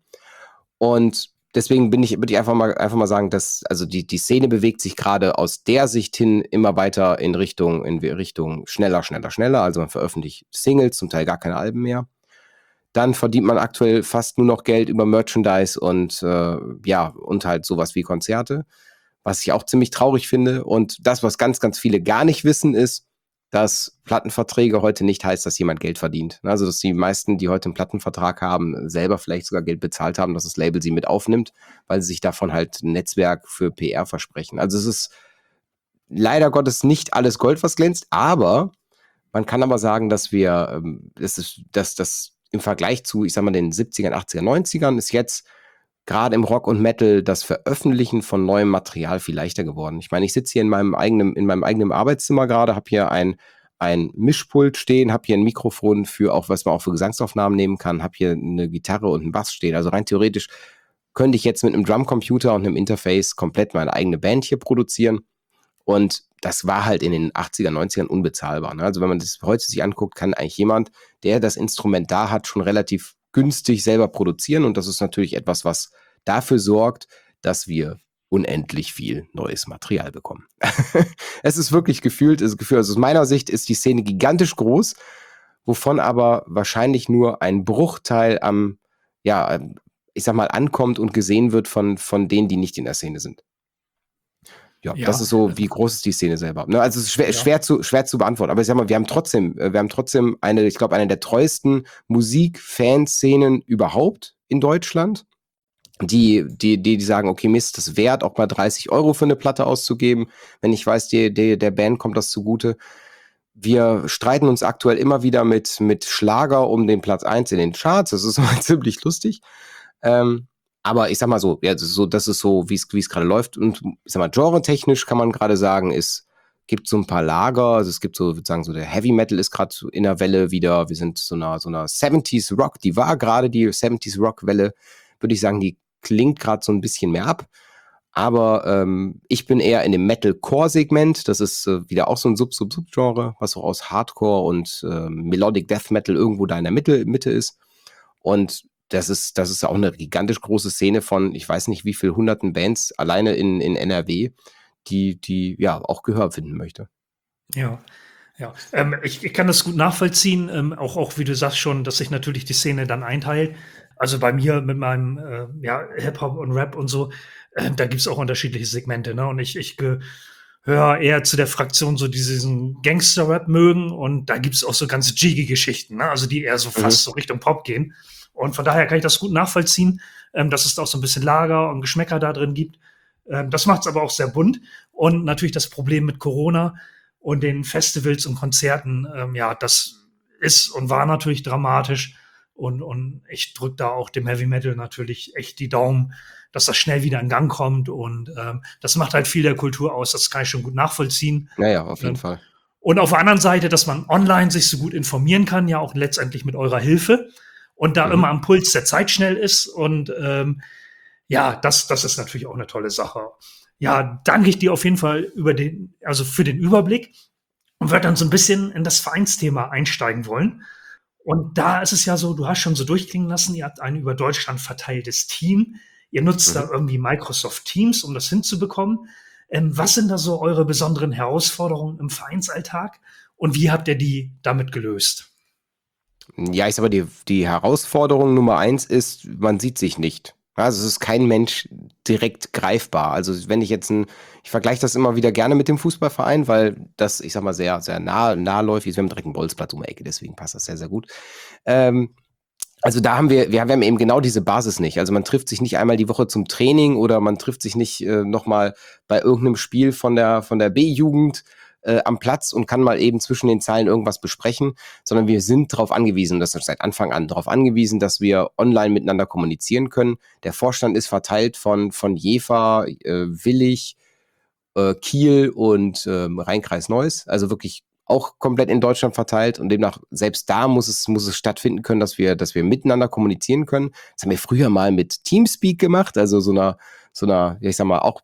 Speaker 3: Und deswegen bin ich, würde ich einfach mal, einfach mal sagen, dass, also die, die Szene bewegt sich gerade aus der Sicht hin immer weiter in Richtung, in Richtung schneller, schneller, schneller. Also man veröffentlicht Singles, zum Teil gar keine Alben mehr. Dann verdient man aktuell fast nur noch Geld über Merchandise und äh, ja, und halt sowas wie Konzerte, was ich auch ziemlich traurig finde. Und das, was ganz, ganz viele gar nicht wissen, ist, dass Plattenverträge heute nicht heißt, dass jemand Geld verdient. Also, dass die meisten, die heute einen Plattenvertrag haben, selber vielleicht sogar Geld bezahlt haben, dass das Label sie mit aufnimmt, weil sie sich davon halt ein Netzwerk für P R versprechen. Also es ist leider Gottes nicht alles Gold, was glänzt, aber man kann aber sagen, dass wir, ähm, das ist, dass das im Vergleich zu, ich sag mal, den siebzigern, achtzigern, neunzigern ist jetzt gerade im Rock und Metal das Veröffentlichen von neuem Material viel leichter geworden. Ich meine, ich sitze hier in meinem eigenen, in meinem eigenen Arbeitszimmer gerade, habe hier ein, ein Mischpult stehen, habe hier ein Mikrofon für auch, was man auch für Gesangsaufnahmen nehmen kann, habe hier eine Gitarre und einen Bass stehen. Also rein theoretisch könnte ich jetzt mit einem Drumcomputer und einem Interface komplett meine eigene Band hier produzieren. Und das war halt in den achtziger, neunzigern unbezahlbar. Ne? Also wenn man das heute sich anguckt, kann eigentlich jemand, der das Instrument da hat, schon relativ günstig selber produzieren. Und das ist natürlich etwas, was dafür sorgt, dass wir unendlich viel neues Material bekommen. Es ist wirklich gefühlt, ist gefühlt, also aus meiner Sicht ist die Szene gigantisch groß, wovon aber wahrscheinlich nur ein Bruchteil am, ja, ich sag mal, ankommt und gesehen wird von, von denen, die nicht in der Szene sind. Ja, ja, das ist so, wie groß ist die Szene selber. Ne? Also es ist schwer, ja. schwer, zu, schwer zu beantworten. Aber ich sag mal, wir haben trotzdem, wir haben trotzdem eine, ich glaube, eine der treuesten Musik-Fanszenen überhaupt in Deutschland. Die, die, die, die sagen, okay, mir ist das wert, auch mal dreißig Euro für eine Platte auszugeben, wenn ich weiß, die, die, der Band kommt das zugute. Wir streiten uns aktuell immer wieder mit, mit Schlager um den Platz eins in den Charts. Das ist immer ziemlich lustig. Ähm, Aber ich sag mal so, ja, das ist so, das ist so, wie es wie es gerade läuft. Und ich sag mal, genre-technisch kann man gerade sagen, es gibt so ein paar Lager. Also es gibt so, ich würde sagen, so der Heavy Metal ist gerade in der Welle wieder. Wir sind so einer so einer siebziger Rock, die war gerade die siebziger Rock-Welle, würde ich sagen, die klingt gerade so ein bisschen mehr ab. Aber ähm, ich bin eher in dem Metal-Core-Segment. Das ist äh, wieder auch so ein Sub-Sub-Sub-Genre, was auch aus Hardcore und äh, Melodic Death Metal irgendwo da in der Mitte, Mitte ist. Und Das ist, das ist auch eine gigantisch große Szene von, ich weiß nicht wie viel hunderten Bands alleine in, in N R W, die, die ja auch Gehör finden möchte.
Speaker 2: Ja, ja. Ähm, ich, ich kann das gut nachvollziehen, ähm, auch, auch wie du sagst schon, dass sich natürlich die Szene dann einteilt. Also bei mir mit meinem äh, ja, Hip-Hop und Rap und so, äh, da gibt's auch unterschiedliche Segmente. Ne? Und ich, ich gehöre eher zu der Fraktion, so die diesen Gangster-Rap mögen. Und da gibt's auch so ganz jiggy Geschichten, ne? Also die eher so fast mhm. so Richtung Pop gehen. Und von daher kann ich das gut nachvollziehen, ähm, dass es da auch so ein bisschen Lager und Geschmäcker da drin gibt. Ähm, das macht es aber auch sehr bunt. Und natürlich das Problem mit Corona und den Festivals und Konzerten, ähm, ja, das ist und war natürlich dramatisch. Und, und ich drücke da auch dem Heavy Metal natürlich echt die Daumen, dass das schnell wieder in Gang kommt. Und ähm, das macht halt viel der Kultur aus. Das kann ich schon gut nachvollziehen.
Speaker 3: Naja, auf jeden
Speaker 2: ähm,
Speaker 3: Fall.
Speaker 2: Und auf der anderen Seite, dass man online sich so gut informieren kann, ja auch letztendlich mit eurer Hilfe und da
Speaker 3: Mhm.
Speaker 2: immer am Puls der Zeit schnell ist. Und ähm, ja, das, das ist natürlich auch eine tolle Sache. Ja, danke ich dir auf jeden Fall über den, also für den Überblick und würde dann so ein bisschen in das Vereinsthema einsteigen wollen. Und da ist es ja so, du hast schon so durchklingen lassen, ihr habt ein über Deutschland verteiltes Team. Ihr nutzt
Speaker 3: Mhm.
Speaker 2: da irgendwie Microsoft Teams, um das hinzubekommen. Ähm, was sind da so eure besonderen Herausforderungen im Vereinsalltag und wie habt ihr die damit gelöst?
Speaker 3: Ja, ich sag mal, die, die Herausforderung Nummer eins ist, man sieht sich nicht. Also es ist kein Mensch direkt greifbar. Also wenn ich jetzt ein, ich vergleiche das immer wieder gerne mit dem Fußballverein, weil das, ich sag mal, sehr, sehr nah, nahläufig ist. Wir haben direkt einen Bolzplatz um die Ecke, deswegen passt das sehr, sehr gut. Ähm, also da haben wir, wir haben eben genau diese Basis nicht. Also man trifft sich nicht einmal die Woche zum Training oder man trifft sich nicht äh, nochmal bei irgendeinem Spiel von der, von der B-Jugend äh, am Platz und kann mal eben zwischen den Zeilen irgendwas besprechen, sondern wir sind darauf angewiesen, das ist seit Anfang an darauf angewiesen, dass wir online miteinander kommunizieren können. Der Vorstand ist verteilt von, von Jever, äh, Willich, äh, Kiel und ähm, Rhein-Kreis Neuss, also wirklich auch komplett in Deutschland verteilt und demnach selbst da muss es muss es stattfinden können, dass wir dass wir miteinander kommunizieren können. Das haben wir früher mal mit Teamspeak gemacht, also so einer so einer, ja, ich sag mal, auch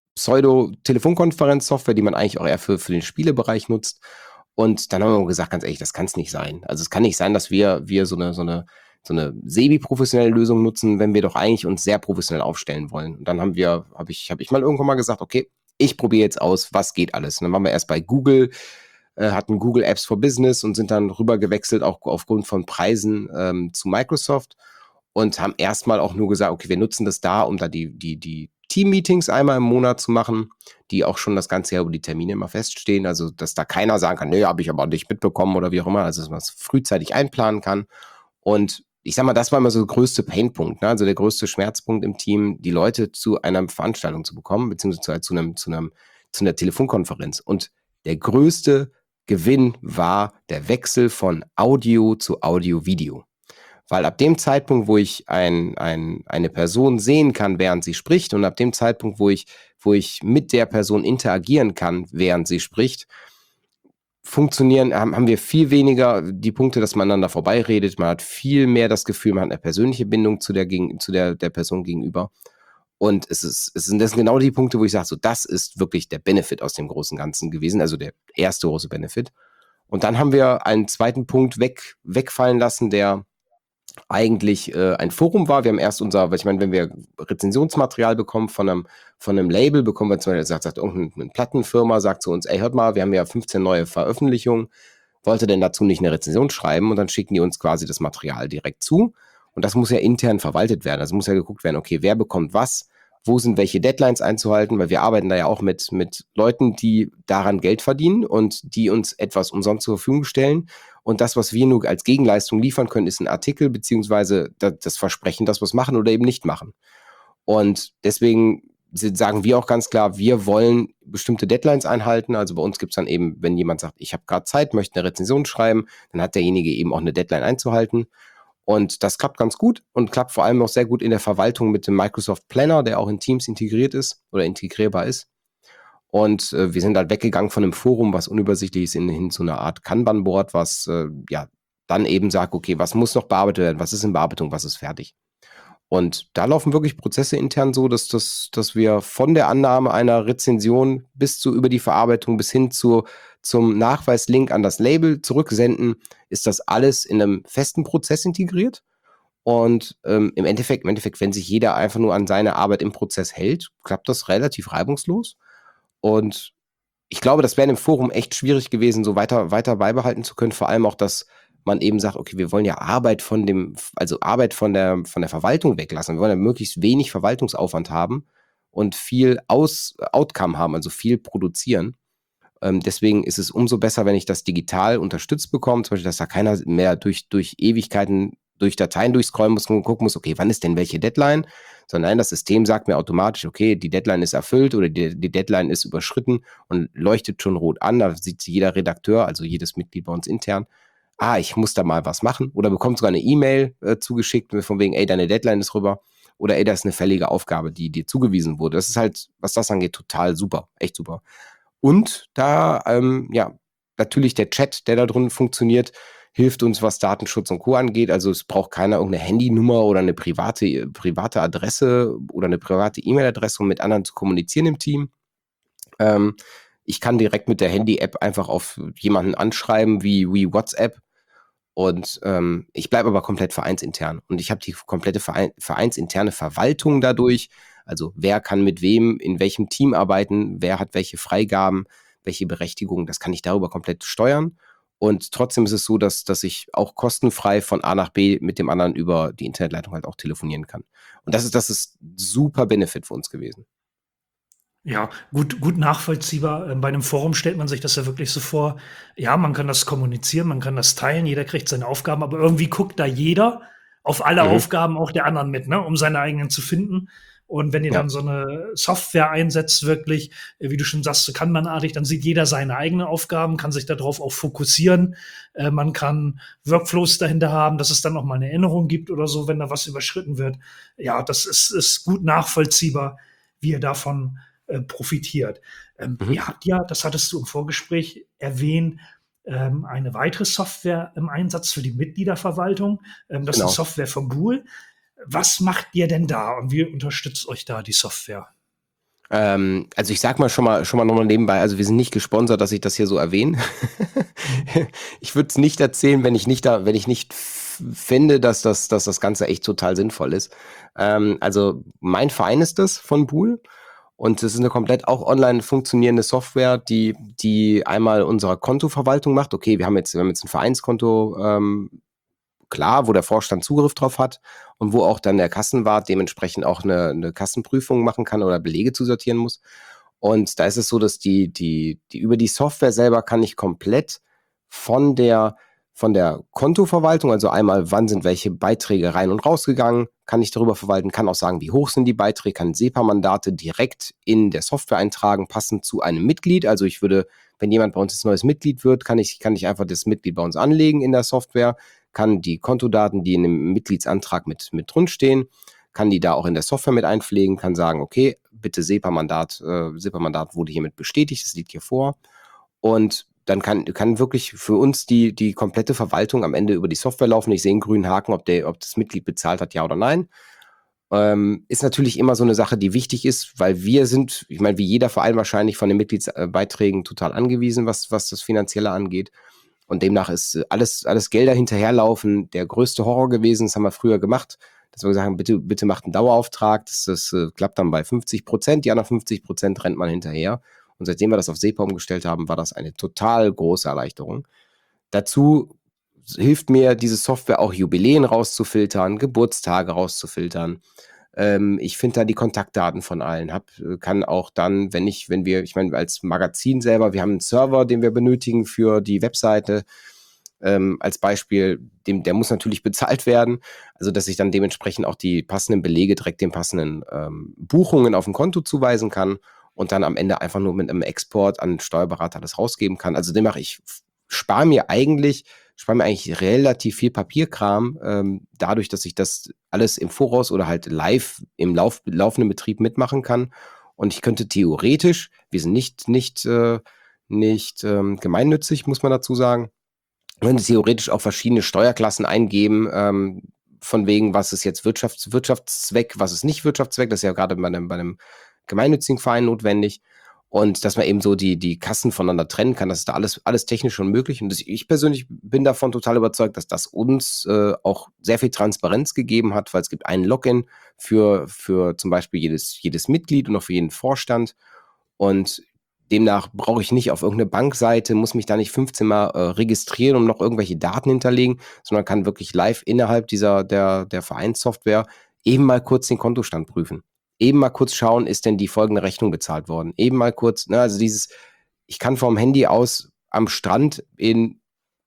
Speaker 3: Pseudo-Telefonkonferenz-Software, die man eigentlich auch eher für für den Spielebereich nutzt. Und dann haben wir gesagt, ganz ehrlich, das kann es nicht sein. Also es kann nicht sein, dass wir wir so eine so eine so eine semi-professionelle Lösung nutzen, wenn wir doch eigentlich uns sehr professionell aufstellen wollen. Und dann haben wir, habe ich, habe ich mal irgendwann mal gesagt, okay, ich probiere jetzt aus, was geht alles. Und dann waren wir erst bei Google, äh, hatten Google Apps for Business und sind dann rüber gewechselt, auch aufgrund von Preisen ähm, zu Microsoft und haben erstmal auch nur gesagt, okay, wir nutzen das da, um da die, die, die Team-Meetings einmal im Monat zu machen, die auch schon das ganze Jahr über die Termine immer feststehen. Also, dass da keiner sagen kann, nee, habe ich aber nicht mitbekommen oder wie auch immer. Also, dass man es frühzeitig einplanen kann. Und ich sag mal, das war immer so der größte Painpunkt, ne? Also der größte Schmerzpunkt im Team, die Leute zu einer Veranstaltung zu bekommen, beziehungsweise zu einem, zu einem, zu einer Telefonkonferenz. Und der größte Gewinn war der Wechsel von Audio zu Audio-Video. Weil ab dem Zeitpunkt, wo ich ein, ein, eine Person sehen kann, während sie spricht, und ab dem Zeitpunkt, wo ich, wo ich mit der Person interagieren kann, während sie spricht, funktionieren, haben, haben wir viel weniger die Punkte, dass man aneinander vorbeiredet. Man hat viel mehr das Gefühl, man hat eine persönliche Bindung zu der, gegen, zu der, der Person gegenüber. Und es ist, es sind das sind genau die Punkte, wo ich sage, so, das ist wirklich der Benefit aus dem großen Ganzen gewesen, also der erste große Benefit. Und dann haben wir einen zweiten Punkt weg, wegfallen lassen, der eigentlich äh, ein Forum war. Wir haben erst unser, weil ich meine, wenn wir Rezensionsmaterial bekommen von einem, von einem Label, bekommen wir zum Beispiel, sagt, sagt irgendeine Plattenfirma, sagt zu uns, ey, hört mal, wir haben ja fünfzehn neue Veröffentlichungen, wollt ihr denn dazu nicht eine Rezension schreiben? Und dann schicken die uns quasi das Material direkt zu. Und das muss ja intern verwaltet werden. Also muss ja geguckt werden, okay, wer bekommt was, wo sind welche Deadlines einzuhalten, weil wir arbeiten da ja auch mit, mit Leuten, die daran Geld verdienen und die uns etwas umsonst zur Verfügung stellen. Und das, was wir nur als Gegenleistung liefern können, ist ein Artikel, beziehungsweise das Versprechen, dass wir es machen oder eben nicht machen. Und deswegen sagen wir auch ganz klar, wir wollen bestimmte Deadlines einhalten. Also bei uns gibt es dann eben, wenn jemand sagt, ich habe gerade Zeit, möchte eine Rezension schreiben, dann hat derjenige eben auch eine Deadline einzuhalten. Und das klappt ganz gut und klappt vor allem auch sehr gut in der Verwaltung mit dem Microsoft Planner, der auch in Teams integriert ist oder integrierbar ist. Und äh, wir sind halt weggegangen von einem Forum, was unübersichtlich ist, in, hin zu einer Art Kanban-Board, was äh, ja dann eben sagt, okay, was muss noch bearbeitet werden, was ist in Bearbeitung, was ist fertig. Und da laufen wirklich Prozesse intern so, dass, dass, dass wir von der Annahme einer Rezension bis zu über die Verarbeitung bis hin zu, zum Nachweislink an das Label zurücksenden, ist das alles in einem festen Prozess integriert. Und ähm, im Endeffekt, im Endeffekt, wenn sich jeder einfach nur an seine Arbeit im Prozess hält, klappt das relativ reibungslos. Und ich glaube, das wäre im Forum echt schwierig gewesen, so weiter, weiter beibehalten zu können. Vor allem auch, dass man eben sagt, okay, wir wollen ja Arbeit von dem, also Arbeit von der, von der Verwaltung weglassen. Wir wollen ja möglichst wenig Verwaltungsaufwand haben und viel Aus, Outcome haben, also viel produzieren. Ähm, deswegen ist es umso besser, wenn ich das digital unterstützt bekomme, zum Beispiel, dass da keiner mehr durch, durch Ewigkeiten durch Dateien durchscrollen muss und gucken muss, okay, wann ist denn welche Deadline? Sondern nein, das System sagt mir automatisch, okay, die Deadline ist erfüllt oder die, die Deadline ist überschritten und leuchtet schon rot an. Da sieht jeder Redakteur, also jedes Mitglied bei uns intern, ah, ich muss da mal was machen. Oder bekommt sogar eine E-Mail äh, zugeschickt von wegen, ey, deine Deadline ist rüber. Oder ey, das ist eine fällige Aufgabe, die dir zugewiesen wurde. Das ist halt, was das angeht, total super. Echt super. Und da, ähm, ja, natürlich der Chat, der da drin funktioniert, hilft uns, was Datenschutz und Co. angeht. Also es braucht keiner irgendeine Handynummer oder eine private, private Adresse oder eine private E-Mail-Adresse, um mit anderen zu kommunizieren im Team. Ähm, ich kann direkt mit der Handy-App einfach auf jemanden anschreiben, wie, wie WhatsApp. Und ähm, ich bleibe aber komplett vereinsintern. Und ich habe die komplette Verein, vereinsinterne Verwaltung dadurch. Also wer kann mit wem, in welchem Team arbeiten, wer hat welche Freigaben, welche Berechtigungen, das kann ich darüber komplett steuern. Und trotzdem ist es so, dass, dass ich auch kostenfrei von A nach B mit dem anderen über die Internetleitung halt auch telefonieren kann. Und das ist, das ist super Benefit für uns gewesen.
Speaker 2: Ja, gut, gut nachvollziehbar. Ähm, Bei einem Forum stellt man sich das ja wirklich so vor, ja, man kann das kommunizieren, man kann das teilen, jeder kriegt seine Aufgaben, aber irgendwie guckt da jeder auf alle
Speaker 3: Mhm.
Speaker 2: Aufgaben auch der anderen mit, ne, um seine eigenen zu finden. Und wenn ihr
Speaker 3: Ja.
Speaker 2: dann so eine Software einsetzt, wirklich, äh, wie du schon sagst, so kanbanartig, dann sieht jeder seine eigenen Aufgaben, kann sich darauf auch fokussieren. Äh, man kann Workflows dahinter haben, dass es dann auch mal eine Erinnerung gibt oder so, wenn da was überschritten wird. Ja, das ist, ist gut nachvollziehbar, wie ihr davon äh, profitiert. Ähm,
Speaker 3: Mhm.
Speaker 2: Ihr habt ja, das hattest du im Vorgespräch erwähnt, ähm, eine weitere Software im Einsatz für die Mitgliederverwaltung. Ähm, das
Speaker 3: Genau.
Speaker 2: ist eine Software von Bool. Was macht ihr denn da und wie unterstützt euch da die Software?
Speaker 3: Ähm, also ich sag mal schon mal schon mal nochmal nebenbei, also wir sind nicht gesponsert, dass ich das hier so erwähne. Ich würde es nicht erzählen, wenn ich nicht da, wenn ich nicht f- finde, dass das, dass das Ganze echt total sinnvoll ist. Ähm, also mein Verein ist das von Bool und es ist eine komplett auch online funktionierende Software, die, die einmal unsere Kontoverwaltung macht. Okay, wir haben jetzt, wir haben jetzt ein Vereinskonto, ähm, klar, wo der Vorstand Zugriff drauf hat und wo auch dann der Kassenwart dementsprechend auch eine, eine Kassenprüfung machen kann oder Belege zusortieren muss. Und da ist es so, dass die, die, die über die Software selber kann ich komplett von der, von der Kontoverwaltung, also einmal, wann sind welche Beiträge rein und rausgegangen, kann ich darüber verwalten, kann auch sagen, wie hoch sind die Beiträge, kann SEPA-Mandate direkt in der Software eintragen, passend zu einem Mitglied. Also ich würde, wenn jemand bei uns jetzt neues Mitglied wird, kann ich, kann ich einfach das Mitglied bei uns anlegen in der Software, kann die Kontodaten, die in dem Mitgliedsantrag mit, mit drin stehen, kann die da auch in der Software mit einpflegen, kann sagen, okay, bitte SEPA-Mandat, äh, SEPA-Mandat wurde hiermit bestätigt, das liegt hier vor. Und dann kann, kann wirklich für uns die, die komplette Verwaltung am Ende über die Software laufen. Ich sehe einen grünen Haken, ob, der, ob das Mitglied bezahlt hat, ja oder nein. Ähm, ist natürlich immer so eine Sache, die wichtig ist, weil wir sind, ich meine, wie jeder Verein wahrscheinlich von den Mitgliedsbeiträgen total angewiesen, was, was das Finanzielle angeht. Und demnach ist alles, alles Gelder hinterherlaufen der größte Horror gewesen. Das haben wir früher gemacht, dass wir gesagt haben, bitte, bitte macht einen Dauerauftrag. Das, das äh, klappt dann bei fünfzig Prozent. Die anderen fünfzig Prozent rennt man hinterher. Und seitdem wir das auf SEPA umgestellt haben, war das eine total große Erleichterung. Dazu hilft mir diese Software auch, Jubiläen rauszufiltern, Geburtstage rauszufiltern. Ähm, ich finde da die Kontaktdaten von allen, hab, kann auch dann, wenn ich, wenn wir, ich meine, als Magazin selber, wir haben einen Server, den wir benötigen für die Webseite, ähm, als Beispiel, dem, der muss natürlich bezahlt werden, also dass ich dann dementsprechend auch die passenden Belege direkt den passenden ähm, Buchungen auf dem Konto zuweisen kann und dann am Ende einfach nur mit einem Export an den Steuerberater das rausgeben kann. Also demnach, ich spare mir eigentlich, spare mir eigentlich relativ viel Papierkram, ähm, dadurch, dass ich das alles im Voraus oder halt live im Lauf, laufenden Betrieb mitmachen kann. Und ich könnte theoretisch, wir sind nicht, nicht, äh, nicht ähm, gemeinnützig, muss man dazu sagen, könnte theoretisch auch verschiedene Steuerklassen eingeben, ähm, von wegen, was ist jetzt Wirtschafts Wirtschaftszweck, was ist nicht Wirtschaftszweck. Das ist ja gerade bei einem, bei einem gemeinnützigen Verein notwendig. Und dass man eben so die, die Kassen voneinander trennen kann, das ist da alles, alles technisch schon möglich. Und das, ich persönlich bin davon total überzeugt, dass das uns äh, auch sehr viel Transparenz gegeben hat, weil es gibt einen Login für, für zum Beispiel jedes, jedes Mitglied und auch für jeden Vorstand. Und demnach brauche ich nicht auf irgendeine Bankseite, muss mich da nicht fünfzehn Mal äh, registrieren und noch irgendwelche Daten hinterlegen, sondern kann wirklich live innerhalb dieser der, der Vereinssoftware eben mal kurz den Kontostand prüfen. Eben mal kurz schauen, ist denn die folgende Rechnung bezahlt worden? Eben mal kurz, ne, also dieses, ich kann vom Handy aus am Strand in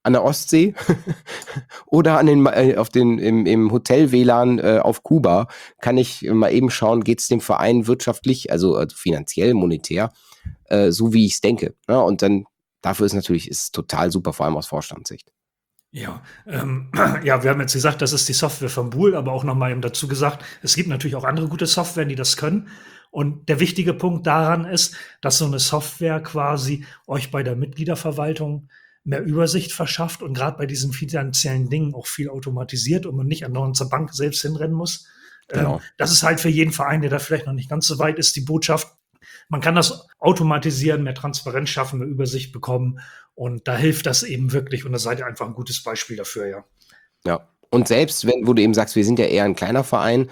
Speaker 3: an der Ostsee oder an den, äh, auf den, im, im Hotel-W L A N äh, auf Kuba, kann ich mal eben schauen, geht es dem Verein wirtschaftlich, also, also finanziell, monetär, äh, so wie ich es denke. Ja, und dann, dafür ist natürlich ist total super, vor allem aus Vorstandssicht.
Speaker 2: Ja, ähm, ja, wir haben jetzt gesagt, das ist die Software von Bool, aber auch nochmal eben dazu gesagt, es gibt natürlich auch andere gute Software, die das können. Und der wichtige Punkt daran ist, dass so eine Software quasi euch bei der Mitgliederverwaltung mehr Übersicht verschafft und gerade bei diesen finanziellen Dingen auch viel automatisiert und man nicht andauernd zur Bank selbst hinrennen muss.
Speaker 3: Genau.
Speaker 2: Ähm, das ist halt für jeden Verein, der da vielleicht noch nicht ganz so weit ist, die Botschaft. Man kann das automatisieren, mehr Transparenz schaffen, mehr Übersicht bekommen. Und da hilft das eben wirklich. Und da seid ihr einfach ein gutes Beispiel dafür, ja.
Speaker 3: Ja. Und selbst wenn, wo du eben sagst, wir sind ja eher ein kleiner Verein,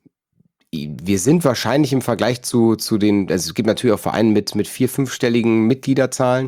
Speaker 3: wir sind wahrscheinlich im Vergleich zu, zu den, also es gibt natürlich auch Vereine mit, mit vier-, fünfstelligen Mitgliederzahlen.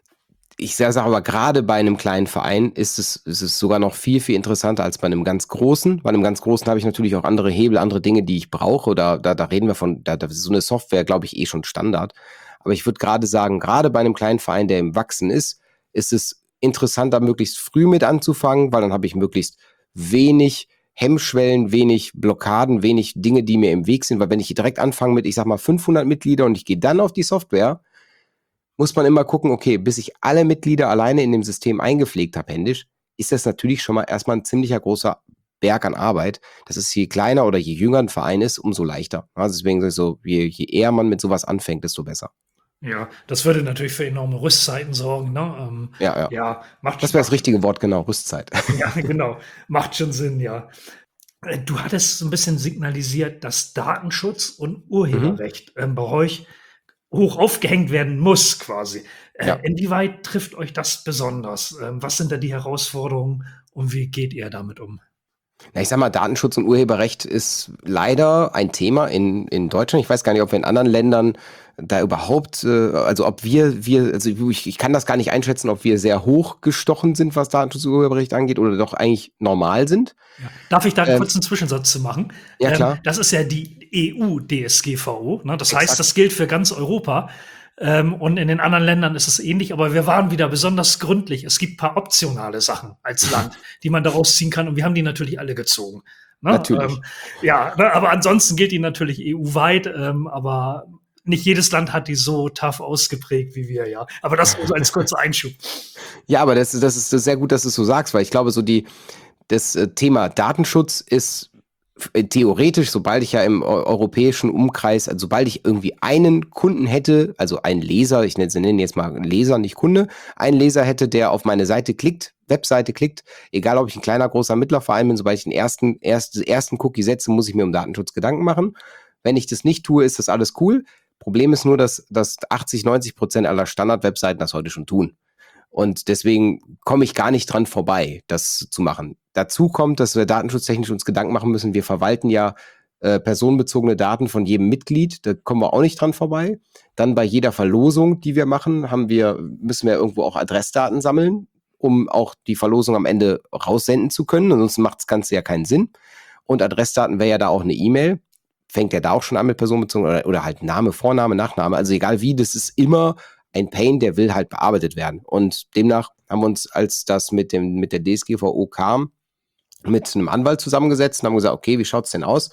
Speaker 3: Ich sage aber, gerade bei einem kleinen Verein ist es, ist es sogar noch viel, viel interessanter als bei einem ganz großen. Bei einem ganz großen habe ich natürlich auch andere Hebel, andere Dinge, die ich brauche. Oder da, da reden wir von, da, da ist so eine Software, glaube ich, eh schon Standard. Aber ich würde gerade sagen, gerade bei einem kleinen Verein, der im Wachsen ist, ist es interessanter, möglichst früh mit anzufangen, weil dann habe ich möglichst wenig Hemmschwellen, wenig Blockaden, wenig Dinge, die mir im Weg sind. Weil wenn ich direkt anfange mit, ich sag mal, fünfhundert Mitglieder und ich gehe dann auf die Software, muss man immer gucken, okay, bis ich alle Mitglieder alleine in dem System eingepflegt habe, händisch, ist das natürlich schon mal erstmal ein ziemlicher großer Berg an Arbeit. Das ist, je kleiner oder je jünger ein Verein ist, umso leichter. Also deswegen sage ich so, je, je eher man mit sowas anfängt, desto besser.
Speaker 2: Ja, das würde natürlich für enorme Rüstzeiten sorgen, ne? Ähm,
Speaker 3: Ja, ja.
Speaker 2: ja, macht
Speaker 3: Das wäre das richtige Wort, genau, Rüstzeit.
Speaker 2: Ja, genau. Macht schon Sinn, ja. Äh, Du hattest so ein bisschen signalisiert, dass Datenschutz und Urheberrecht ähm, bei euch hoch aufgehängt werden muss, quasi. Äh,
Speaker 3: Ja.
Speaker 2: Inwieweit trifft euch das besonders? Ähm, was sind da die Herausforderungen und wie geht ihr damit um?
Speaker 3: Na, ich sag mal, Datenschutz und Urheberrecht ist leider ein Thema in, in Deutschland. Ich weiß gar nicht, ob wir in anderen Ländern da überhaupt, äh, also ob wir, wir, also ich, ich kann das gar nicht einschätzen, ob wir sehr hoch gestochen sind, was Datenschutz und Urheberrecht angeht, oder doch eigentlich normal sind.
Speaker 2: Ja. Darf ich da einen
Speaker 3: Ähm,
Speaker 2: kurzen Zwischensatz zu machen?
Speaker 3: Ja, klar.
Speaker 2: Ähm, das ist ja die E U-D S G V O. Ne? Das
Speaker 3: Exakt.
Speaker 2: heißt, das gilt für ganz Europa. Ähm, und in den anderen Ländern ist es ähnlich, aber wir waren wieder besonders gründlich. Es gibt ein paar optionale Sachen als Land, die man daraus ziehen kann. Und wir haben die natürlich alle gezogen. Ne?
Speaker 3: Natürlich.
Speaker 2: Ähm, ja, ne? Aber ansonsten gilt die natürlich E U-weit. Ähm, aber nicht jedes Land hat die so tough ausgeprägt wie wir, ja. Aber das nur so als kurzer Einschub.
Speaker 3: Ja, aber das, das ist sehr gut, dass du es so sagst, weil ich glaube, so die, das äh, Thema Datenschutz ist f- äh, theoretisch, sobald ich ja im eu- europäischen Umkreis, also sobald ich irgendwie einen Kunden hätte, also einen Leser, ich nenne nenne ihn jetzt mal Leser, nicht Kunde, einen Leser hätte, der auf meine Seite klickt, Webseite klickt, egal ob ich ein kleiner, großer, mittlerer Verein bin, sobald ich den ersten, erst, ersten Cookie setze, muss ich mir um Datenschutz Gedanken machen. Wenn ich das nicht tue, ist das alles cool. Problem ist nur, dass, dass achtzig, neunzig Prozent aller Standard-Webseiten das heute schon tun. Und deswegen komme ich gar nicht dran vorbei, das zu machen. Dazu kommt, dass wir datenschutztechnisch uns Gedanken machen müssen. Wir verwalten ja äh, personenbezogene Daten von jedem Mitglied. Da kommen wir auch nicht dran vorbei. Dann bei jeder Verlosung, die wir machen, haben wir, müssen wir irgendwo auch Adressdaten sammeln, um auch die Verlosung am Ende raussenden zu können. Ansonsten macht das Ganze ja keinen Sinn. Und Adressdaten wäre ja da auch eine E-Mail. Fängt ja da auch schon an mit personenbezogen oder, oder halt Name, Vorname, Nachname. Also egal wie, das ist immer ein Pain, der will halt bearbeitet werden. Und demnach haben wir uns, als das mit dem mit der D S G V O kam, mit einem Anwalt zusammengesetzt und haben gesagt, okay, wie schaut's denn aus?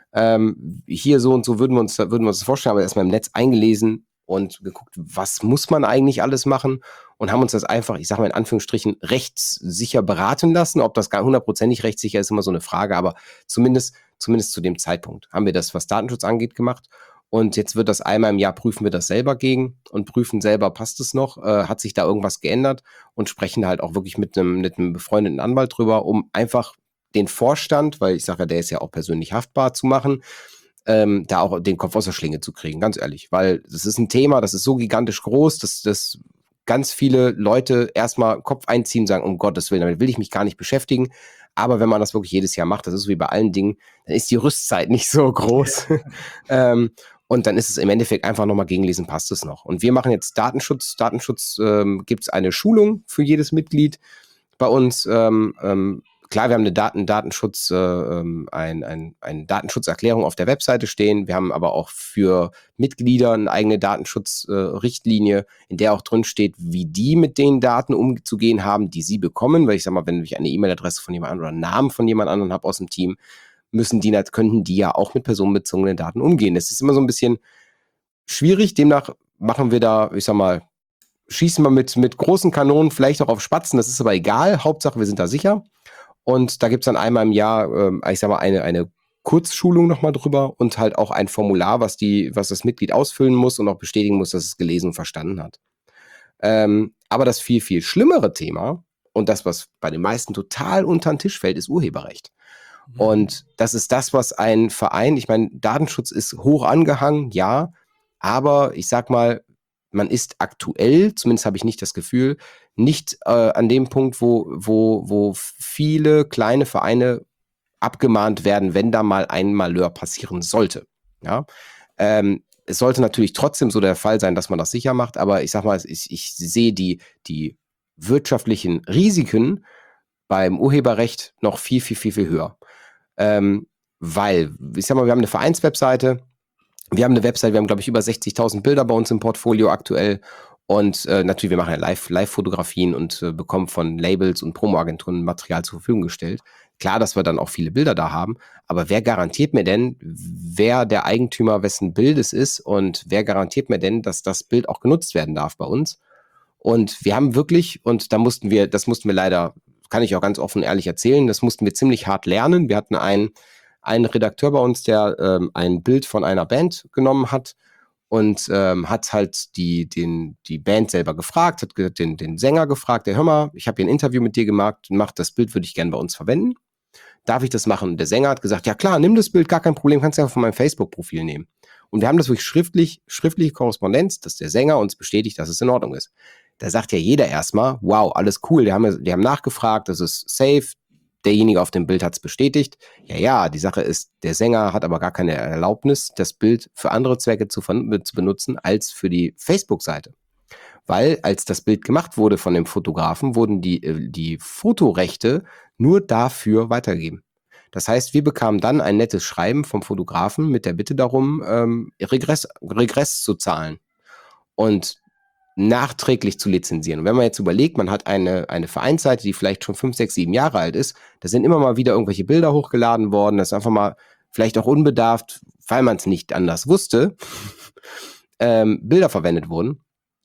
Speaker 3: Ähm, hier so und so würden wir uns, würden wir uns das vorstellen, aber erstmal im Netz eingelesen und geguckt, was muss man eigentlich alles machen und haben uns das einfach, ich sage mal in Anführungsstrichen, rechtssicher beraten lassen. Ob das gar hundertprozentig rechtssicher ist, immer so eine Frage, aber zumindest, zumindest zu dem Zeitpunkt haben wir das, was Datenschutz angeht, gemacht. Und jetzt wird das einmal im Jahr, prüfen wir das selber gegen und prüfen selber, passt es noch, äh, hat sich da irgendwas geändert und sprechen halt auch wirklich mit einem, mit einem befreundeten Anwalt drüber, um einfach den Vorstand, weil ich sage ja, der ist ja auch persönlich haftbar, zu machen, ähm, da auch den Kopf aus der Schlinge zu kriegen, ganz ehrlich. Weil das ist ein Thema, das ist so gigantisch groß, dass das ganz viele Leute erstmal Kopf einziehen und sagen, um Gottes Willen, damit will ich mich gar nicht beschäftigen. Aber wenn man das wirklich jedes Jahr macht, das ist so wie bei allen Dingen, dann ist die Rüstzeit nicht so groß. ähm, und dann ist es im Endeffekt einfach nochmal gegenlesen, passt es noch. Und wir machen jetzt Datenschutz. Datenschutz ähm, gibt es eine Schulung für jedes Mitglied bei uns. Ähm, ähm, klar, wir haben eine Daten, Datenschutz, äh, ähm, ein, ein, eine Datenschutzerklärung auf der Webseite stehen. Wir haben aber auch für Mitglieder eine eigene Datenschutzrichtlinie, äh, in der auch drin steht, wie die mit den Daten umzugehen haben, die sie bekommen. Weil ich sag mal, wenn ich eine E-Mail-Adresse von jemand anderem oder einen Namen von jemand anderem habe aus dem Team, müssen die, könnten die ja auch mit personenbezogenen Daten umgehen. Das ist immer so ein bisschen schwierig. Demnach machen wir da, ich sag mal, schießen wir mit, mit großen Kanonen vielleicht auch auf Spatzen. Das ist aber egal. Hauptsache, wir sind da sicher. Und da gibt es dann einmal im Jahr, ähm, ich sag mal, eine, eine Kurzschulung nochmal drüber und halt auch ein Formular, was die, was das Mitglied ausfüllen muss und auch bestätigen muss, dass es gelesen und verstanden hat. Ähm, aber das viel, viel schlimmere Thema und das, was bei den meisten total unter den Tisch fällt, ist Urheberrecht. Mhm. Und das ist das, was ein Verein, ich meine, Datenschutz ist hoch angehangen, ja, aber ich sag mal, man ist aktuell, zumindest habe ich nicht das Gefühl, nicht äh, an dem Punkt, wo, wo, wo viele kleine Vereine abgemahnt werden, wenn da mal ein Malheur passieren sollte. Ja? Ähm, es sollte natürlich trotzdem so der Fall sein, dass man das sicher macht, aber ich sag mal, ich, ich sehe die, die wirtschaftlichen Risiken beim Urheberrecht noch viel, viel, viel, viel höher. Ähm, weil, ich sag mal, wir haben eine Vereinswebseite, wir haben eine Website, wir haben, glaube ich, über sechzigtausend Bilder bei uns im Portfolio aktuell. Und äh, natürlich, wir machen ja Live, Live-Fotografien und äh, bekommen von Labels und Promo-Agenturen Material zur Verfügung gestellt. Klar, dass wir dann auch viele Bilder da haben, aber wer garantiert mir denn, wer der Eigentümer wessen Bild es ist und wer garantiert mir denn, dass das Bild auch genutzt werden darf bei uns? Und wir haben wirklich, und da mussten wir, das mussten wir leider, kann ich auch ganz offen und ehrlich erzählen, das mussten wir ziemlich hart lernen. Wir hatten einen Ein Redakteur bei uns, der ähm, ein Bild von einer Band genommen hat und ähm, hat halt die, den, die Band selber gefragt, hat den, den Sänger gefragt, der, hör mal, ich habe hier ein Interview mit dir gemacht, mach das Bild, würde ich gerne bei uns verwenden. Darf ich das machen? Und der Sänger hat gesagt, ja klar, nimm das Bild, gar kein Problem, kannst du ja von meinem Facebook-Profil nehmen. Und wir haben das wirklich schriftlich, schriftliche Korrespondenz, dass der Sänger uns bestätigt, dass es in Ordnung ist. Da sagt ja jeder erstmal, wow, alles cool, die haben, die haben nachgefragt, das ist safe, derjenige auf dem Bild hat es bestätigt. Ja, ja, die Sache ist, der Sänger hat aber gar keine Erlaubnis, das Bild für andere Zwecke zu, zu benutzen, als für die Facebook-Seite. Weil, als das Bild gemacht wurde von dem Fotografen, wurden die, die Fotorechte nur dafür weitergegeben. Das heißt, wir bekamen dann ein nettes Schreiben vom Fotografen mit der Bitte darum, ähm, Regress, Regress zu zahlen. Und nachträglich zu lizenzieren. Und wenn man jetzt überlegt, man hat eine, eine Vereinsseite, die vielleicht schon fünf, sechs, sieben Jahre alt ist, da sind immer mal wieder irgendwelche Bilder hochgeladen worden, das ist einfach mal vielleicht auch unbedarft, weil man es nicht anders wusste, ähm, Bilder verwendet wurden.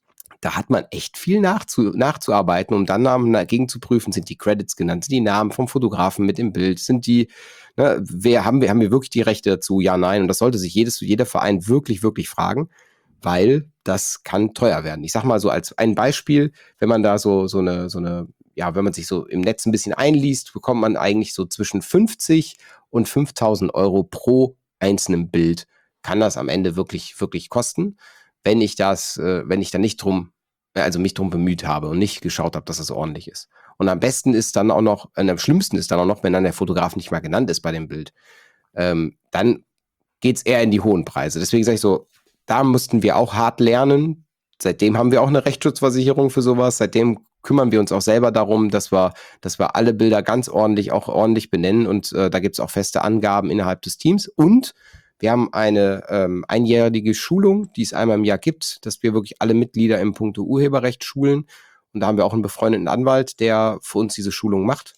Speaker 3: Da hat man echt viel nachzu, nachzuarbeiten, um dann dagegen zu prüfen, sind die Credits genannt, sind die Namen vom Fotografen mit im Bild, sind die, ne, wer haben wir, haben wir wirklich die Rechte dazu? Ja, nein. Und das sollte sich jedes, jeder Verein wirklich, wirklich fragen, weil das kann teuer werden. Ich sag mal so als ein Beispiel, wenn man da so, so eine, so eine, ja, wenn man sich so im Netz ein bisschen einliest, bekommt man eigentlich so zwischen fünfzig und fünftausend Euro pro einzelnen Bild. Kann das am Ende wirklich, wirklich kosten, wenn ich das, äh, wenn ich da nicht drum, also mich drum bemüht habe und nicht geschaut habe, dass das ordentlich ist. Und am besten ist dann auch noch, und am schlimmsten ist dann auch noch, wenn dann der Fotograf nicht mal genannt ist bei dem Bild, ähm, dann geht's eher in die hohen Preise. Deswegen sage ich so, da mussten wir auch hart lernen. Seitdem haben wir auch eine Rechtsschutzversicherung für sowas. Seitdem kümmern wir uns auch selber darum, dass wir, dass wir alle Bilder ganz ordentlich, auch ordentlich benennen. Und äh, da gibt es auch feste Angaben innerhalb des Teams. Und wir haben eine ähm, einjährige Schulung, die es einmal im Jahr gibt, dass wir wirklich alle Mitglieder im Punkto Urheberrecht schulen. Und da haben wir auch einen befreundeten Anwalt, der für uns diese Schulung macht.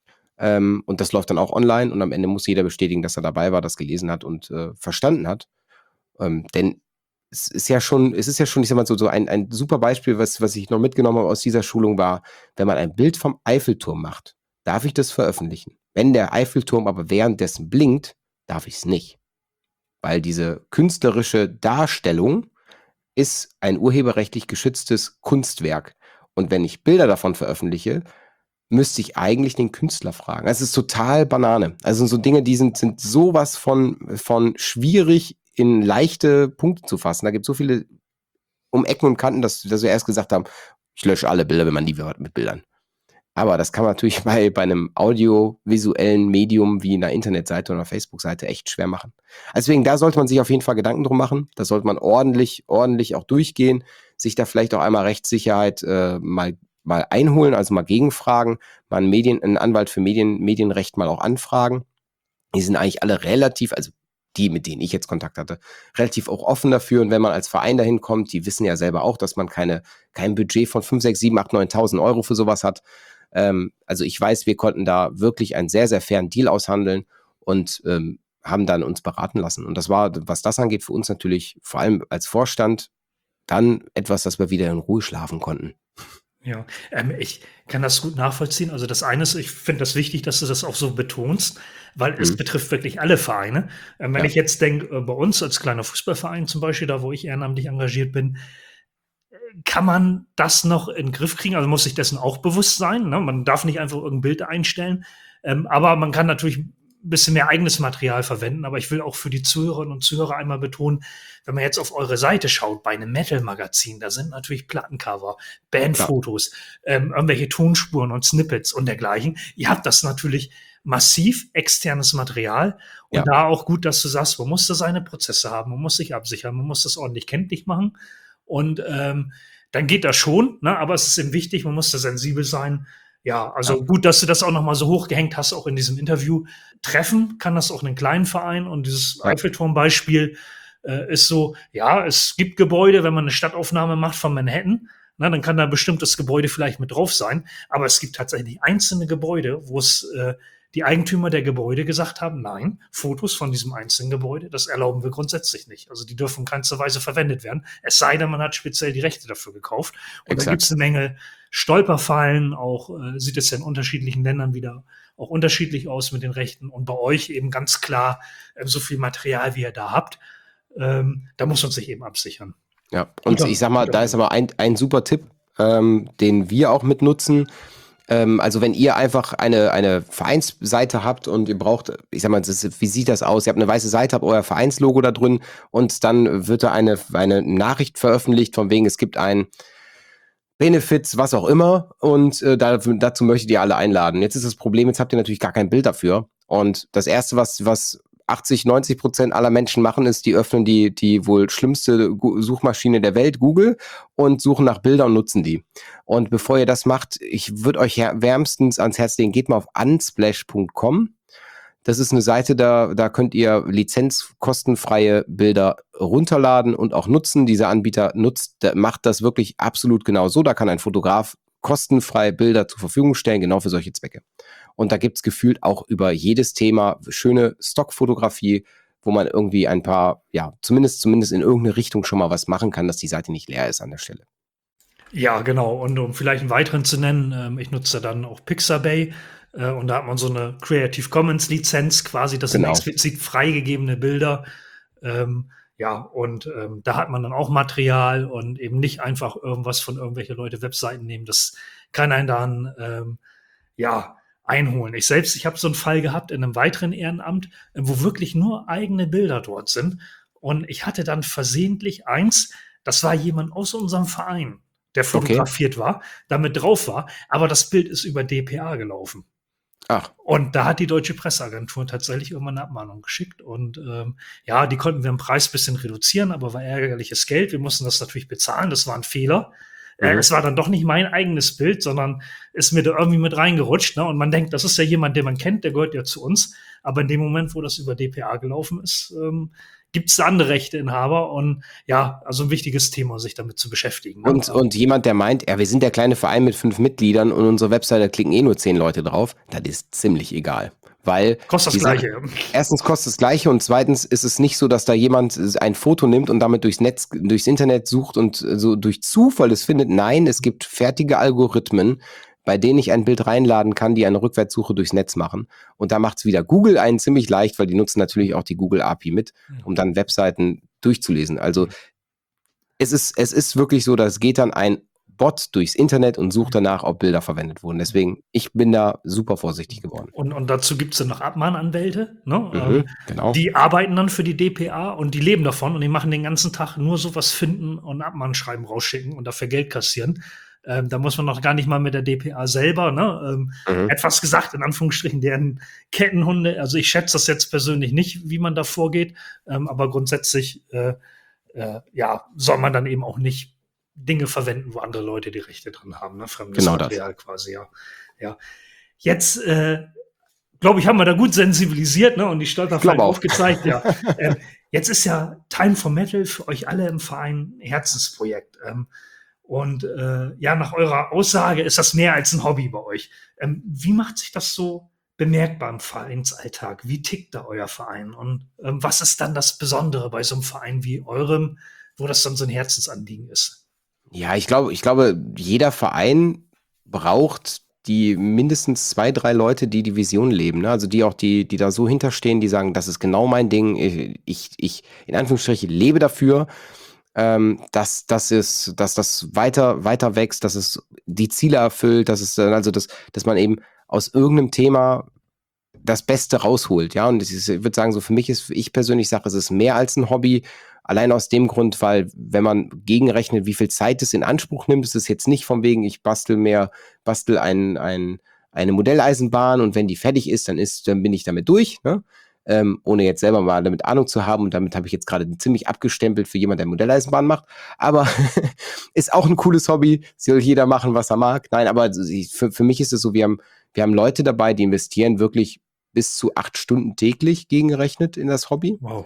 Speaker 3: Ähm, und das läuft dann auch online. Und am Ende muss jeder bestätigen, dass er dabei war, das gelesen hat und äh, verstanden hat. Ähm, denn es ist ja schon, es ist ja schon, ich sag mal so, so ein, ein super Beispiel, was, was ich noch mitgenommen habe aus dieser Schulung war, wenn man ein Bild vom Eiffelturm macht, darf ich das veröffentlichen. Wenn der Eiffelturm aber währenddessen blinkt, darf ich es nicht. Weil diese künstlerische Darstellung ist ein urheberrechtlich geschütztes Kunstwerk. Und wenn ich Bilder davon veröffentliche, müsste ich eigentlich den Künstler fragen. Es ist total Banane. Also so Dinge, die sind, sind sowas von, von schwierig in leichte Punkte zu fassen. Da gibt es so viele um Ecken und Kanten, dass, dass wir erst gesagt haben, ich lösche alle Bilder, wenn man nie wird mit Bildern. Aber das kann man natürlich bei, bei einem audiovisuellen Medium wie einer Internetseite oder einer Facebook-Seite echt schwer machen. Deswegen, da sollte man sich auf jeden Fall Gedanken drum machen. Da sollte man ordentlich, ordentlich auch durchgehen, sich da vielleicht auch einmal Rechtssicherheit äh, mal mal einholen, also mal gegenfragen, mal einen, Medien, einen Anwalt für Medien, Medienrecht mal auch anfragen. Die sind eigentlich alle relativ, also die, mit denen ich jetzt Kontakt hatte, relativ auch offen dafür. Und wenn man als Verein dahin kommt, die wissen ja selber auch, dass man keine, kein Budget von fünf, sechs, sieben, acht, neuntausend Euro für sowas hat. Ähm, also ich weiß, wir konnten da wirklich einen sehr, sehr fairen Deal aushandeln und ähm, haben dann uns beraten lassen. Und das war, was das angeht, für uns natürlich vor allem als Vorstand dann etwas, dass wir wieder in Ruhe schlafen konnten.
Speaker 2: Ja, ähm, ich kann das gut nachvollziehen. Also das eine ist, ich finde das wichtig, dass du das auch so betonst, weil es
Speaker 3: Mhm.
Speaker 2: betrifft wirklich alle Vereine. Ähm, wenn
Speaker 3: Ja.
Speaker 2: ich jetzt denke, äh, bei uns als kleiner Fußballverein zum Beispiel, da wo ich ehrenamtlich engagiert bin, äh, kann man das noch in den Griff kriegen? Also muss sich dessen auch bewusst sein. Ne? Man darf nicht einfach irgendein Bild einstellen, ähm, aber man kann natürlich ein bisschen mehr eigenes Material verwenden. Aber ich will auch für die Zuhörerinnen und Zuhörer einmal betonen, wenn man jetzt auf eure Seite schaut, bei einem Metal-Magazin, da sind natürlich Plattencover, Bandfotos, ähm, irgendwelche Tonspuren und Snippets und dergleichen. Ihr habt das natürlich massiv externes Material und
Speaker 3: Ja.
Speaker 2: da auch gut, dass du sagst, man muss da seine Prozesse haben, man muss sich absichern, man muss das ordentlich kenntlich machen und ähm, dann geht das schon, ne? Aber es ist eben wichtig, man muss da sensibel sein. Ja, also
Speaker 3: Ja.
Speaker 2: gut, dass du das auch noch mal so hochgehängt hast, auch in diesem Interview. Treffen kann das auch einen kleinen Verein und dieses
Speaker 3: Ja.
Speaker 2: Eiffelturm-Beispiel äh, ist so, ja, es gibt Gebäude, wenn man eine Stadtaufnahme macht von Manhattan, na, dann kann da ein bestimmtes Gebäude vielleicht mit drauf sein, aber es gibt tatsächlich einzelne Gebäude, wo es äh, die Eigentümer der Gebäude gesagt haben, nein, Fotos von diesem einzelnen Gebäude, das erlauben wir grundsätzlich nicht. Also die dürfen in keinster Weise verwendet werden, es sei denn, man hat speziell die Rechte dafür gekauft. Und
Speaker 3: Exakt.
Speaker 2: da gibt es eine Menge Stolperfallen, auch äh, sieht es ja in unterschiedlichen Ländern wieder auch unterschiedlich aus mit den Rechten und bei euch eben ganz klar äh, so viel Material, wie ihr da habt. Ähm, da muss man sich eben absichern.
Speaker 3: Ja, und
Speaker 2: Guter-
Speaker 3: ich sag mal,
Speaker 2: guter
Speaker 3: da ist
Speaker 2: Punkt.
Speaker 3: aber ein, ein super Tipp, ähm, den wir auch mitnutzen. Ähm, also wenn ihr einfach eine, eine Vereinsseite habt und ihr braucht, ich sag mal, das ist, wie sieht das aus? Ihr habt eine weiße Seite, habt euer Vereinslogo da drin und dann wird da eine, eine Nachricht veröffentlicht, von wegen, es gibt ein Benefits, was auch immer, und äh, da, dazu möchtet ihr alle einladen. Jetzt ist das Problem, jetzt habt ihr natürlich gar kein Bild dafür. Und das Erste, was, was achtzig, neunzig Prozent aller Menschen machen, ist, die öffnen die, die wohl schlimmste Gu- Suchmaschine der Welt, Google, und suchen nach Bildern und nutzen die. Und bevor ihr das macht, ich würde euch her- wärmstens ans Herz legen, geht mal auf unsplash punkt com. Das ist eine Seite, da, da könnt ihr lizenzkostenfreie Bilder runterladen und auch nutzen. Dieser Anbieter nutzt, der macht das wirklich absolut genau so. Da kann ein Fotograf kostenfrei Bilder zur Verfügung stellen, genau für solche Zwecke. Und da gibt's gefühlt auch über jedes Thema schöne Stockfotografie, wo man irgendwie ein paar, ja, zumindest, zumindest in irgendeine Richtung schon mal was machen kann, dass die Seite nicht leer ist an der Stelle.
Speaker 2: Ja, genau. Und um vielleicht einen weiteren zu nennen, ähm, ich nutze dann auch Pixabay äh, und da hat man so eine Creative Commons Lizenz quasi, das sind
Speaker 3: Genau.
Speaker 2: explizit freigegebene Bilder. Ähm, ja, und ähm, da hat man dann auch Material und eben nicht einfach irgendwas von irgendwelche Leute Webseiten nehmen. Das kann einen dann ähm, ja einholen. Ich selbst, ich habe so einen Fall gehabt in einem weiteren Ehrenamt, äh, wo wirklich nur eigene Bilder dort sind. Und ich hatte dann versehentlich eins, das war jemand aus unserem Verein, der fotografiert war, damit drauf war, aber das Bild ist über D P A gelaufen.
Speaker 3: Ach,
Speaker 2: Und da hat die Deutsche Presseagentur tatsächlich irgendwann eine Abmahnung geschickt. Und ähm, ja, die konnten wir im Preis ein bisschen reduzieren, aber war ärgerliches Geld. Wir mussten das natürlich bezahlen, das war ein Fehler. Äh,
Speaker 3: Mhm.
Speaker 2: es war dann doch nicht mein eigenes Bild, sondern ist mir da irgendwie mit reingerutscht. Ne? Und man denkt, das ist ja jemand, den man kennt, der gehört ja zu uns. Aber in dem Moment, wo das über D P A gelaufen ist, ähm, gibt es andere Rechteinhaber. Und ja, also ein wichtiges Thema, sich damit zu beschäftigen. Ne?
Speaker 3: Und, und jemand, der meint, ja, wir sind der kleine Verein mit fünf Mitgliedern und unsere Webseite klicken eh nur zehn Leute drauf, das ist ziemlich egal. Weil
Speaker 2: Kostet das
Speaker 3: die Sache-
Speaker 2: Gleiche.
Speaker 3: Erstens kostet es das Gleiche und zweitens ist es nicht so, dass da jemand ein Foto nimmt und damit durchs Netz, durchs Internet sucht und so durch Zufall es findet. Nein, es gibt fertige Algorithmen, bei denen ich ein Bild reinladen kann, die eine Rückwärtssuche durchs Netz machen. Und da macht es wieder Google einen ziemlich leicht, weil die nutzen natürlich auch die Google A P I mit, um dann Webseiten durchzulesen. Also es ist, es ist wirklich so, dass geht dann ein Bot durchs Internet und sucht danach, ob Bilder verwendet wurden. Deswegen, ich bin da super vorsichtig geworden.
Speaker 2: Und, und dazu gibt es dann noch Abmahnanwälte, ne?
Speaker 3: Mhm,
Speaker 2: ähm,
Speaker 3: genau.
Speaker 2: die arbeiten dann für die D P A und die leben davon und die machen den ganzen Tag nur sowas finden und Abmahnschreiben rausschicken und dafür Geld kassieren. Ähm, da muss man noch gar nicht mal mit der D P A selber, ne? Ähm,
Speaker 3: Mhm.
Speaker 2: etwas gesagt, in Anführungsstrichen, deren Kettenhunde, also ich schätze das jetzt persönlich nicht, wie man da vorgeht, ähm, aber grundsätzlich, äh, äh, ja, soll man dann eben auch nicht Dinge verwenden, wo andere Leute die Rechte dran haben, ne? Fremdes
Speaker 3: Genau das.
Speaker 2: Material quasi, ja. Ja. Jetzt, äh, glaube ich, haben wir da gut sensibilisiert, ne? Und die Stolperfallen
Speaker 3: Glaub auch.
Speaker 2: aufgezeigt, ja. ähm, jetzt ist ja Time for Metal für euch alle im Verein ein Herzensprojekt. Ähm, und äh, ja, nach eurer Aussage ist das mehr als ein Hobby bei euch. Ähm, wie macht sich das so bemerkbar im Vereinsalltag? Wie tickt da euer Verein? Und ähm, was ist dann das Besondere bei so einem Verein wie eurem, wo das dann so ein Herzensanliegen ist?
Speaker 3: Ja, ich glaube, ich glaube, jeder Verein braucht die mindestens zwei, drei Leute, die die Vision leben, ne? Also die auch, die, die da so hinterstehen, die sagen, das ist genau mein Ding. Ich, ich, ich in Anführungsstrichen lebe dafür, ähm, dass, dass es, dass das weiter, weiter wächst, dass es die Ziele erfüllt, dass es, äh, also dass, dass man eben aus irgendeinem Thema das Beste rausholt, ja. Und das ist, ich würde sagen, so für mich ist, ich persönlich sage, es ist mehr als ein Hobby. Allein aus dem Grund, weil wenn man gegenrechnet, wie viel Zeit es in Anspruch nimmt, ist es jetzt nicht von wegen, ich bastel mehr, bastel ein, ein, eine Modelleisenbahn und wenn die fertig ist, dann ist, dann bin ich damit durch, ne? Ähm, ohne jetzt selber mal damit Ahnung zu haben und damit habe ich jetzt gerade ziemlich abgestempelt für jemand, der Modelleisenbahn macht, aber ist auch ein cooles Hobby, soll jeder machen, was er mag. Nein, aber für, für mich ist es so, wir haben, wir haben Leute dabei, die investieren wirklich bis zu acht Stunden täglich gegengerechnet in das Hobby.
Speaker 2: Wow.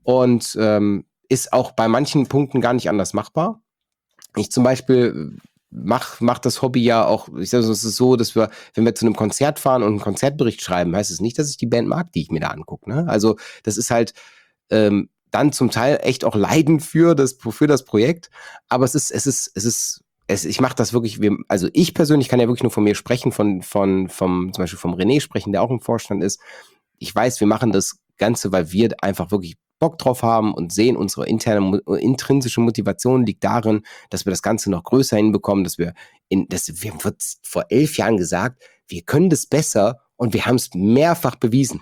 Speaker 3: Und ähm, ist auch bei manchen Punkten gar nicht anders machbar. Ich zum Beispiel mach, mach das Hobby ja auch, ich sage, es ist so, dass wir, wenn wir zu einem Konzert fahren und einen Konzertbericht schreiben, heißt es nicht, dass ich die Band mag, die ich mir da angucke. Ne? Also das ist halt ähm, dann zum Teil echt auch Leiden für das, für das Projekt, aber es ist, es ist, es ist, es, ich mache das wirklich, also ich persönlich kann ja wirklich nur von mir sprechen, von, von, vom, zum Beispiel vom René sprechen, der auch im Vorstand ist. Ich weiß, wir machen das Ganze, weil wir einfach wirklich Bock drauf haben und sehen, unsere interne, intrinsische Motivation liegt darin, dass wir das Ganze noch größer hinbekommen, dass wir in, das, wir haben vor elf Jahren gesagt, wir können das besser und wir haben es mehrfach bewiesen.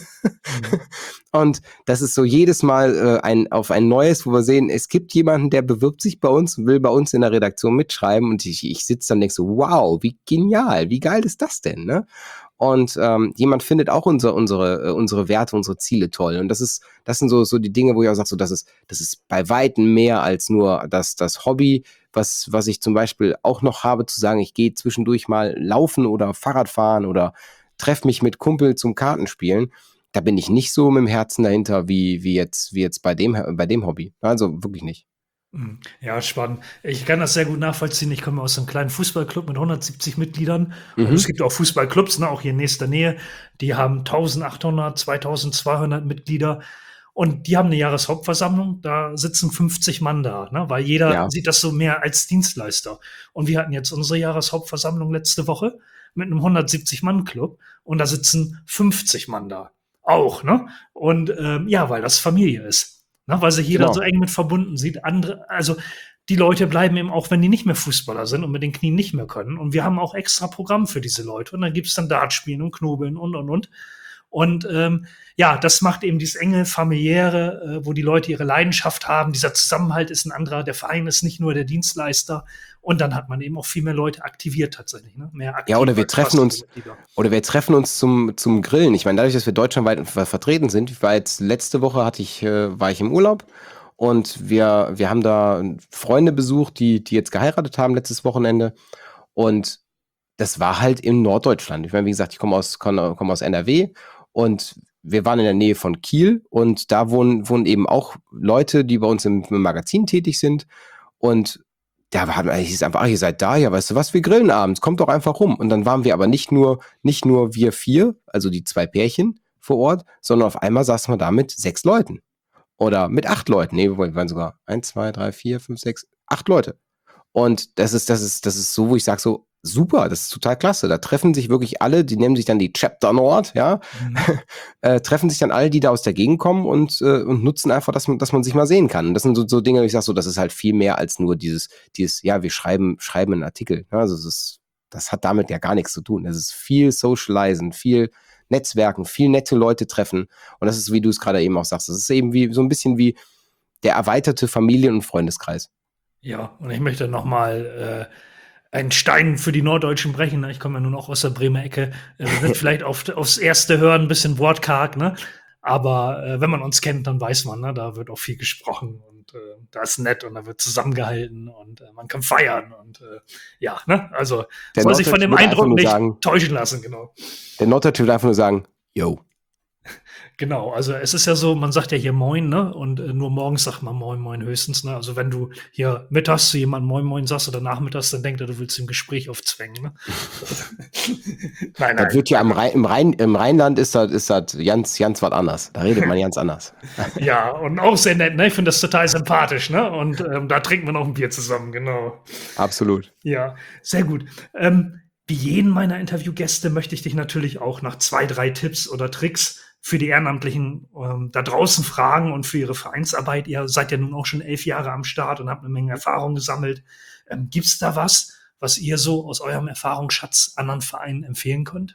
Speaker 3: Mhm. Und das ist so jedes Mal äh, ein, auf ein neues, wo wir sehen, es gibt jemanden, der bewirbt sich bei uns und will bei uns in der Redaktion mitschreiben und ich, ich sitze dann und denke so, wow, wie genial, wie geil ist das denn, ne? Und ähm, jemand findet auch unser, unsere, äh, unsere Werte, unsere Ziele toll. Und das ist, das sind so, so die Dinge, wo ich auch sage, so, das ist, das ist bei Weitem mehr als nur das, das Hobby, was, was ich zum Beispiel auch noch habe, zu sagen, ich gehe zwischendurch mal laufen oder Fahrrad fahren oder treffe mich mit Kumpel zum Kartenspielen. Da bin ich nicht so mit dem Herzen dahinter, wie, wie jetzt, wie jetzt bei dem, bei dem Hobby. Also wirklich nicht.
Speaker 2: Ja, spannend. Ich kann das sehr gut nachvollziehen. Ich komme aus einem kleinen Fußballclub mit hundertsiebzig Mitgliedern.
Speaker 3: Mhm.
Speaker 2: Und es gibt auch Fußballclubs, ne, auch hier in nächster Nähe. Die haben eintausendachthundert, zweitausendzweihundert Mitglieder. Und die haben eine Jahreshauptversammlung. Da sitzen fünfzig Mann da, ne, weil jeder
Speaker 3: Ja.
Speaker 2: sieht das so mehr als Dienstleister. Und wir hatten jetzt unsere Jahreshauptversammlung letzte Woche mit einem hundertsiebzig-Mann-Club. Und da sitzen fünfzig Mann da. Auch, ne? Und ähm, ja, weil das Familie ist. Na, weil sich jeder
Speaker 3: Genau.
Speaker 2: so eng mit verbunden sieht. Andere, also die Leute bleiben eben auch, wenn die nicht mehr Fußballer sind und mit den Knien nicht mehr können. Und wir haben auch extra Programm für diese Leute. Und dann gibt's dann Dartspielen und Knobeln und, und, und. Und ähm, ja, das macht eben dieses enge, familiäre, äh, wo die Leute ihre Leidenschaft haben. Dieser Zusammenhalt ist ein anderer. Der Verein ist nicht nur der Dienstleister. Und dann hat man eben auch viel mehr Leute aktiviert tatsächlich. Ne? Mehr aktiv
Speaker 3: Ja, oder wir
Speaker 2: als
Speaker 3: treffen
Speaker 2: fast
Speaker 3: uns,
Speaker 2: Mitglieder.
Speaker 3: oder wir treffen uns zum, zum Grillen. Ich meine, dadurch, dass wir deutschlandweit ver- vertreten sind, ich war jetzt letzte Woche hatte ich, äh, war ich im Urlaub und wir, wir haben da Freunde besucht, die, die jetzt geheiratet haben letztes Wochenende. Und das war halt in Norddeutschland. Ich meine, wie gesagt, ich komme aus, komme komme aus N R W und wir waren in der Nähe von Kiel und da wohnen, wohnen eben auch Leute, die bei uns im, im Magazin tätig sind. Und da war es hieß einfach, ach, ihr seid da, ja, weißt du was, wir grillen abends, kommt doch einfach rum. Und dann waren wir aber nicht nur, nicht nur wir vier, also die zwei Pärchen vor Ort, sondern auf einmal saßen wir da mit sechs Leuten. Oder mit acht Leuten. Nee, wir waren sogar eins, zwei, drei, vier, fünf, sechs, acht Leute. Und das ist, das ist, das ist so, wo ich sage so, super, das ist total klasse. Da treffen sich wirklich alle, die nennen sich dann die Chapter Nord, ja,
Speaker 2: Mhm.
Speaker 3: äh, treffen sich dann alle, die da aus der Gegend kommen und, äh, und nutzen einfach, dass man, dass man sich mal sehen kann. Und das sind so, so Dinge, wo ich sage so, das ist halt viel mehr als nur dieses, dieses, ja, wir schreiben, schreiben einen Artikel. Ja, also das ist, das hat damit ja gar nichts zu tun. Das ist viel Socializen, viel Netzwerken, viel nette Leute treffen. Und das ist, wie du es gerade eben auch sagst, das ist eben wie, so ein bisschen wie der erweiterte Familien- und Freundeskreis.
Speaker 2: Ja, und ich möchte noch mal äh, einen Stein für die Norddeutschen brechen. Ne? Ich komme ja nun auch aus der Bremer Ecke. Äh, wir sind vielleicht auf, aufs erste Hören ein bisschen wortkarg, ne? Aber äh, wenn man uns kennt, dann weiß man, ne? Da wird auch viel gesprochen. Und und äh, da ist nett und da wird zusammengehalten und äh, man kann feiern und äh, ja, ne? Also
Speaker 3: Der
Speaker 2: soll sich von dem
Speaker 3: Norddeutsch würde einfach
Speaker 2: Eindruck
Speaker 3: nur
Speaker 2: nicht
Speaker 3: sagen-
Speaker 2: täuschen lassen, genau.
Speaker 3: Der Norddeutsche würde einfach nur sagen, yo.
Speaker 2: Genau, also es ist ja so, man sagt ja hier Moin, ne? Und äh, nur morgens sagt man Moin, Moin höchstens, ne? Also wenn du hier mittags zu jemandem Moin, Moin sagst oder nachmittags, dann denkt er, du willst ihm Gespräch aufzwängen, ne? nein,
Speaker 3: Das wird ja am Rhein, im, Rhein, im Rheinland ist das, ist das ganz, ganz was anders. Da redet man ganz anders.
Speaker 2: Ja, und auch sehr nett, ne? Ich finde das total sympathisch, ne? Und ähm, da trinken wir noch ein Bier zusammen, genau.
Speaker 3: Absolut.
Speaker 2: Ja, sehr gut. Ähm, wie jeden meiner Interviewgäste möchte ich dich natürlich auch nach zwei, drei Tipps oder Tricks für die Ehrenamtlichen ähm, da draußen fragen und für ihre Vereinsarbeit. Ihr seid ja nun auch schon elf Jahre am Start und habt eine Menge Erfahrung gesammelt. Ähm, Gibt es da was, was ihr so aus eurem Erfahrungsschatz anderen Vereinen empfehlen könnt?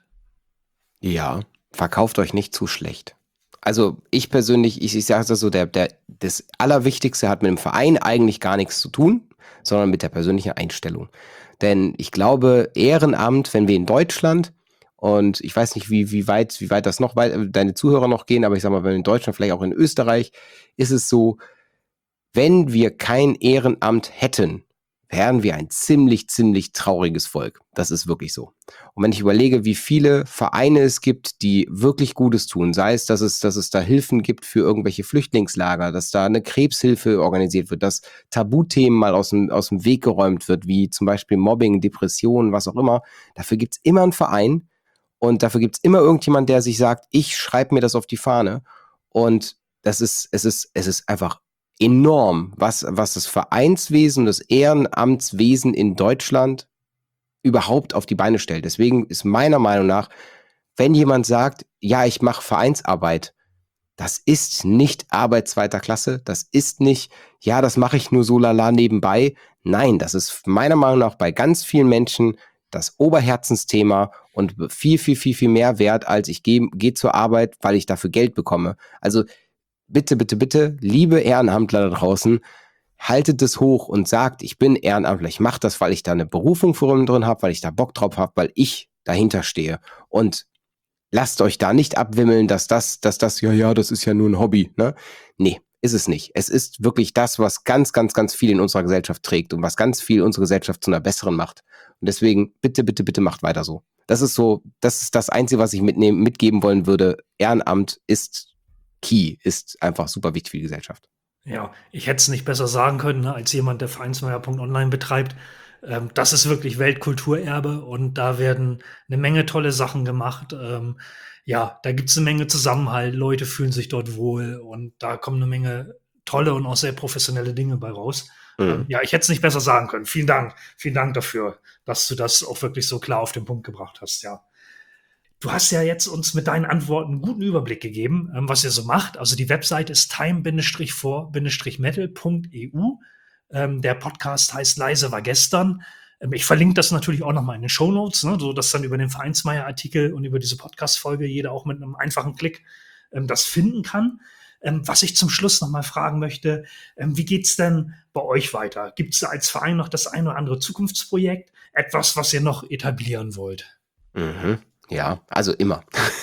Speaker 3: Ja, verkauft euch nicht zu schlecht. Also ich persönlich, ich, ich sage das so, der, der, das Allerwichtigste hat mit dem Verein eigentlich gar nichts zu tun, sondern mit der persönlichen Einstellung. Denn ich glaube, Ehrenamt, wenn wir in Deutschland, und ich weiß nicht, wie, wie weit, wie weit das noch, weit, deine Zuhörer noch gehen, aber ich sag mal, wenn wir in Deutschland, vielleicht auch in Österreich, ist es so, wenn wir kein Ehrenamt hätten, wären wir ein ziemlich, ziemlich trauriges Volk. Das ist wirklich so. Und wenn ich überlege, wie viele Vereine es gibt, die wirklich Gutes tun, sei es, dass es, dass es da Hilfen gibt für irgendwelche Flüchtlingslager, dass da eine Krebshilfe organisiert wird, dass Tabuthemen mal aus dem, aus dem Weg geräumt wird, wie zum Beispiel Mobbing, Depressionen, was auch immer. Dafür gibt's immer einen Verein und dafür gibt's immer irgendjemand, der sich sagt, ich schreibe mir das auf die Fahne. Und das ist, es ist, es ist einfach enorm, was, was das Vereinswesen, das Ehrenamtswesen in Deutschland überhaupt auf die Beine stellt. Deswegen ist meiner Meinung nach, wenn jemand sagt, ja, ich mache Vereinsarbeit, das ist nicht Arbeit zweiter Klasse, das ist nicht, ja, das mache ich nur so lala nebenbei. Nein, das ist meiner Meinung nach bei ganz vielen Menschen das Oberherzensthema und viel, viel, viel, viel mehr wert, als ich gehe geh zur Arbeit, weil ich dafür Geld bekomme. Also bitte, bitte, bitte, liebe Ehrenamtler da draußen, haltet es hoch und sagt, ich bin Ehrenamtler, ich mache das, weil ich da eine Berufung für drin habe, weil ich da Bock drauf habe, weil ich dahinter stehe. Und lasst euch da nicht abwimmeln, dass das, dass das, ja, ja, das ist ja nur ein Hobby, ne? Nee, ist es nicht. Es ist wirklich das, was ganz, ganz, ganz viel in unserer Gesellschaft trägt und was ganz viel unsere Gesellschaft zu einer besseren macht. Und deswegen, bitte, bitte, bitte macht weiter so. Das ist so, das ist das Einzige, was ich mitnehmen, mitgeben wollen würde. Ehrenamt ist Key, ist einfach super wichtig für die Gesellschaft.
Speaker 2: Ja, ich hätte es nicht besser sagen können, ne, als jemand, der Vereinsmeier Punkt online betreibt. Ähm, das ist wirklich Weltkulturerbe und da werden eine Menge tolle Sachen gemacht. Ähm, ja, da gibt es eine Menge Zusammenhalt, Leute fühlen sich dort wohl und da kommen eine Menge tolle und auch sehr professionelle Dinge bei raus.
Speaker 3: Mhm.
Speaker 2: Ähm, ja, ich hätte es nicht besser sagen können. Vielen Dank. Vielen Dank dafür, dass du das auch wirklich so klar auf den Punkt gebracht hast, ja. Du hast ja jetzt uns mit deinen Antworten einen guten Überblick gegeben, ähm, was ihr so macht. Also die Webseite ist time for metal punkt e u. Ähm, der Podcast heißt Leise war gestern. Ähm, ich verlinke das natürlich auch nochmal in den Shownotes, ne, so dass dann über den Vereinsmeier-Artikel und über diese Podcast-Folge jeder auch mit einem einfachen Klick ähm, das finden kann. Ähm, was ich zum Schluss nochmal fragen möchte, ähm, wie geht's denn bei euch weiter? Gibt es da als Verein noch das ein oder andere Zukunftsprojekt? Etwas, was ihr noch etablieren wollt?
Speaker 3: Mhm. Ja, also immer.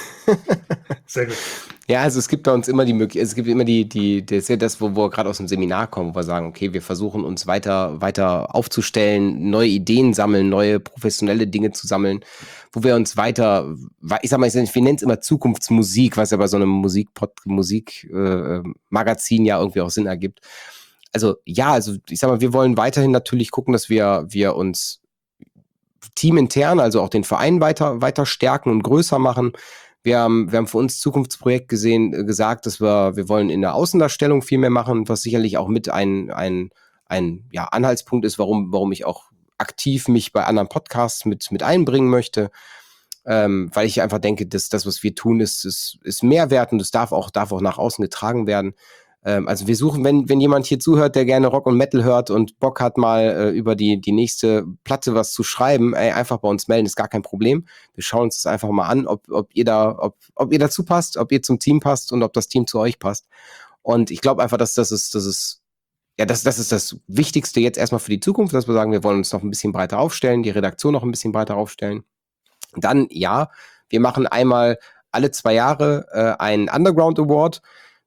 Speaker 2: Sehr gut.
Speaker 3: Ja, also es gibt bei uns immer die Möglichkeit, es gibt immer die, die, das ist ja das, wo wo wir gerade aus dem Seminar kommen, wo wir sagen, okay, wir versuchen uns weiter, weiter aufzustellen, neue Ideen sammeln, neue professionelle Dinge zu sammeln, wo wir uns weiter, ich sag mal, ich nenne es immer Zukunftsmusik, was ja bei so einem Musikpod, Musik, äh, Magazin ja irgendwie auch Sinn ergibt. Also ja, also ich sag mal, wir wollen weiterhin natürlich gucken, dass wir, wir uns teamintern, also auch den Verein weiter, weiter stärken und größer machen. Wir haben, wir haben für uns Zukunftsprojekt gesehen, äh, gesagt, dass wir, wir wollen in der Außendarstellung viel mehr machen, was sicherlich auch mit ein, ein, ein ja, Anhaltspunkt ist, warum, warum ich auch aktiv mich bei anderen Podcasts mit, mit einbringen möchte. Ähm, weil ich einfach denke, dass das, was wir tun, ist, ist, ist Mehrwert und es darf auch, darf auch nach außen getragen werden. Ähm, also wir suchen, wenn, wenn jemand hier zuhört, der gerne Rock und Metal hört und Bock hat, mal äh, über die, die nächste Platte was zu schreiben, ey, einfach bei uns melden, ist gar kein Problem. Wir schauen uns das einfach mal an, ob, ob ihr da, ob, ob ihr dazu passt, ob ihr zum Team passt und ob das Team zu euch passt. Und ich glaube einfach, dass das ist, das ist, ja, das, das ist das Wichtigste jetzt erstmal für die Zukunft, dass wir sagen, wir wollen uns noch ein bisschen breiter aufstellen, die Redaktion noch ein bisschen breiter aufstellen. Dann, ja, wir machen einmal alle zwei Jahre äh, einen Underground Award.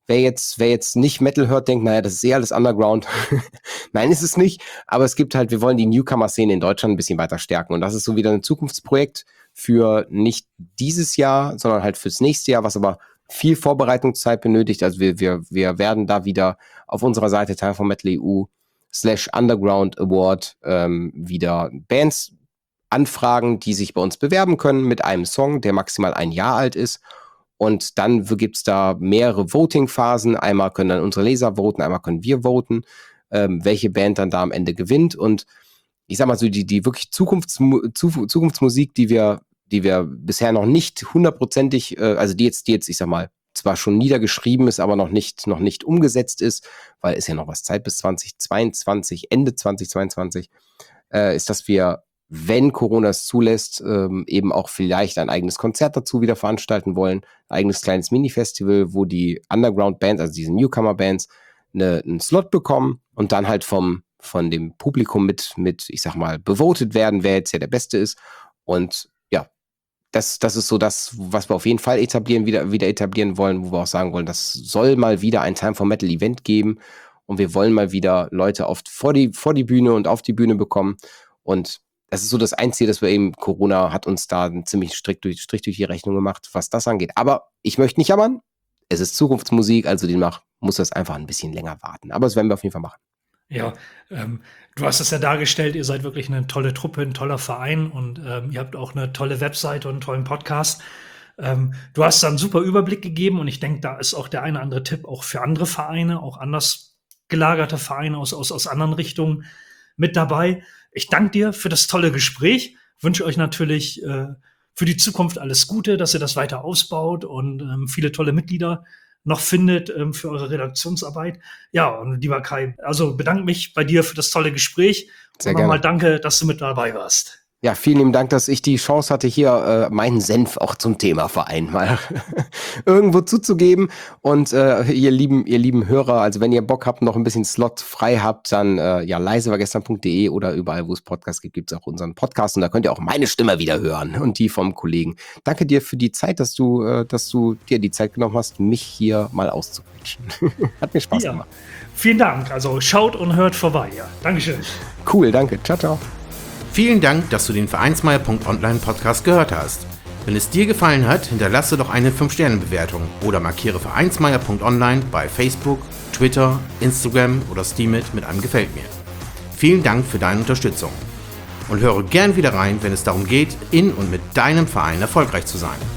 Speaker 3: wer jetzt, wer jetzt nicht Metal hört, denkt, naja, das ist eh alles Underground. Nein, ist es nicht. Aber es gibt halt, wir wollen die Newcomer-Szene in Deutschland ein bisschen weiter stärken. Und das ist so wieder ein Zukunftsprojekt für nicht dieses Jahr, sondern halt fürs nächste Jahr, was aber viel Vorbereitungszeit benötigt. Also wir, wir, wir werden da wieder auf unserer Seite Time for Metal E U slash Underground Award ähm, wieder Bands anfragen, die sich bei uns bewerben können mit einem Song, der maximal ein Jahr alt ist. Und dann gibt's da mehrere Voting-Phasen. Einmal können dann unsere Leser voten, einmal können wir voten, ähm, welche Band dann da am Ende gewinnt. Und ich sag mal so, die, die wirklich Zukunftsmu- Zu- Zukunftsmusik, die wir, die wir bisher noch nicht hundertprozentig, äh, also die jetzt, die jetzt, ich sag mal, zwar schon niedergeschrieben ist, aber noch nicht, noch nicht umgesetzt ist, weil ist ja noch was Zeit bis zwanzig zweiundzwanzig, Ende zwanzig zweiundzwanzig, äh, ist, dass wir, wenn Corona es zulässt, ähm, eben auch vielleicht ein eigenes Konzert dazu wieder veranstalten wollen, ein eigenes kleines Mini-Festival, wo die Underground-Bands, also diese Newcomer-Bands, ne, einen Slot bekommen und dann halt vom, von dem Publikum mit, mit, ich sag mal, bevotet werden, wer jetzt ja der Beste ist. Und ja, das, das ist so das, was wir auf jeden Fall etablieren, wieder, wieder etablieren wollen, wo wir auch sagen wollen, das soll mal wieder ein Time for Metal Event geben und wir wollen mal wieder Leute auf, vor die, vor die Bühne und auf die Bühne bekommen. Und das ist so das Einzige, dass wir eben, Corona hat uns da einen ziemlich Strich durch, Strich durch die Rechnung gemacht, was das angeht. Aber ich möchte nicht jammern. Es ist Zukunftsmusik, also demnach muss das einfach ein bisschen länger warten. Aber das werden wir auf jeden Fall machen.
Speaker 2: Ja, ähm, du hast es ja dargestellt, ihr seid wirklich eine tolle Truppe, ein toller Verein und ähm, ihr habt auch eine tolle Webseite und einen tollen Podcast. Ähm, du hast da einen super Überblick gegeben und ich denke, da ist auch der eine oder andere Tipp auch für andere Vereine, auch anders gelagerte Vereine aus, aus, aus anderen Richtungen mit dabei. Ich danke dir für das tolle Gespräch, wünsche euch natürlich äh, für die Zukunft alles Gute, dass ihr das weiter ausbaut und ähm, viele tolle Mitglieder noch findet ähm, für eure Redaktionsarbeit. Ja, und lieber Kai, also bedanke mich bei dir für das tolle Gespräch.
Speaker 3: Sehr
Speaker 2: und nochmal
Speaker 3: gerne.
Speaker 2: danke, dass du mit dabei warst.
Speaker 3: Ja, vielen lieben Dank, dass ich die Chance hatte, hier äh, meinen Senf auch zum Thema Verein mal irgendwo zuzugeben. Und äh, ihr lieben, ihr lieben Hörer, also wenn ihr Bock habt, noch ein bisschen Slot frei habt, dann äh, ja, leisewargestern punkt de oder überall, wo es Podcasts gibt, gibt es auch unseren Podcast. Und da könnt ihr auch meine Stimme wieder hören und die vom Kollegen. Danke dir für die Zeit, dass du, äh, dass du dir die Zeit genommen hast, mich hier mal auszuquetschen. Hat mir Spaß
Speaker 2: Ja,
Speaker 3: gemacht.
Speaker 2: vielen Dank. Also schaut und hört vorbei. Ja, Dankeschön.
Speaker 3: Cool, danke. Ciao, ciao.
Speaker 1: Vielen Dank, dass du den Vereinsmeier punkt online Podcast gehört hast. Wenn es dir gefallen hat, hinterlasse doch eine fünf Sterne Bewertung oder markiere Vereinsmeier punkt online bei Facebook, Twitter, Instagram oder Steemit mit einem Gefällt mir. Vielen Dank für deine Unterstützung. Und höre gern wieder rein, wenn es darum geht, in und mit deinem Verein erfolgreich zu sein.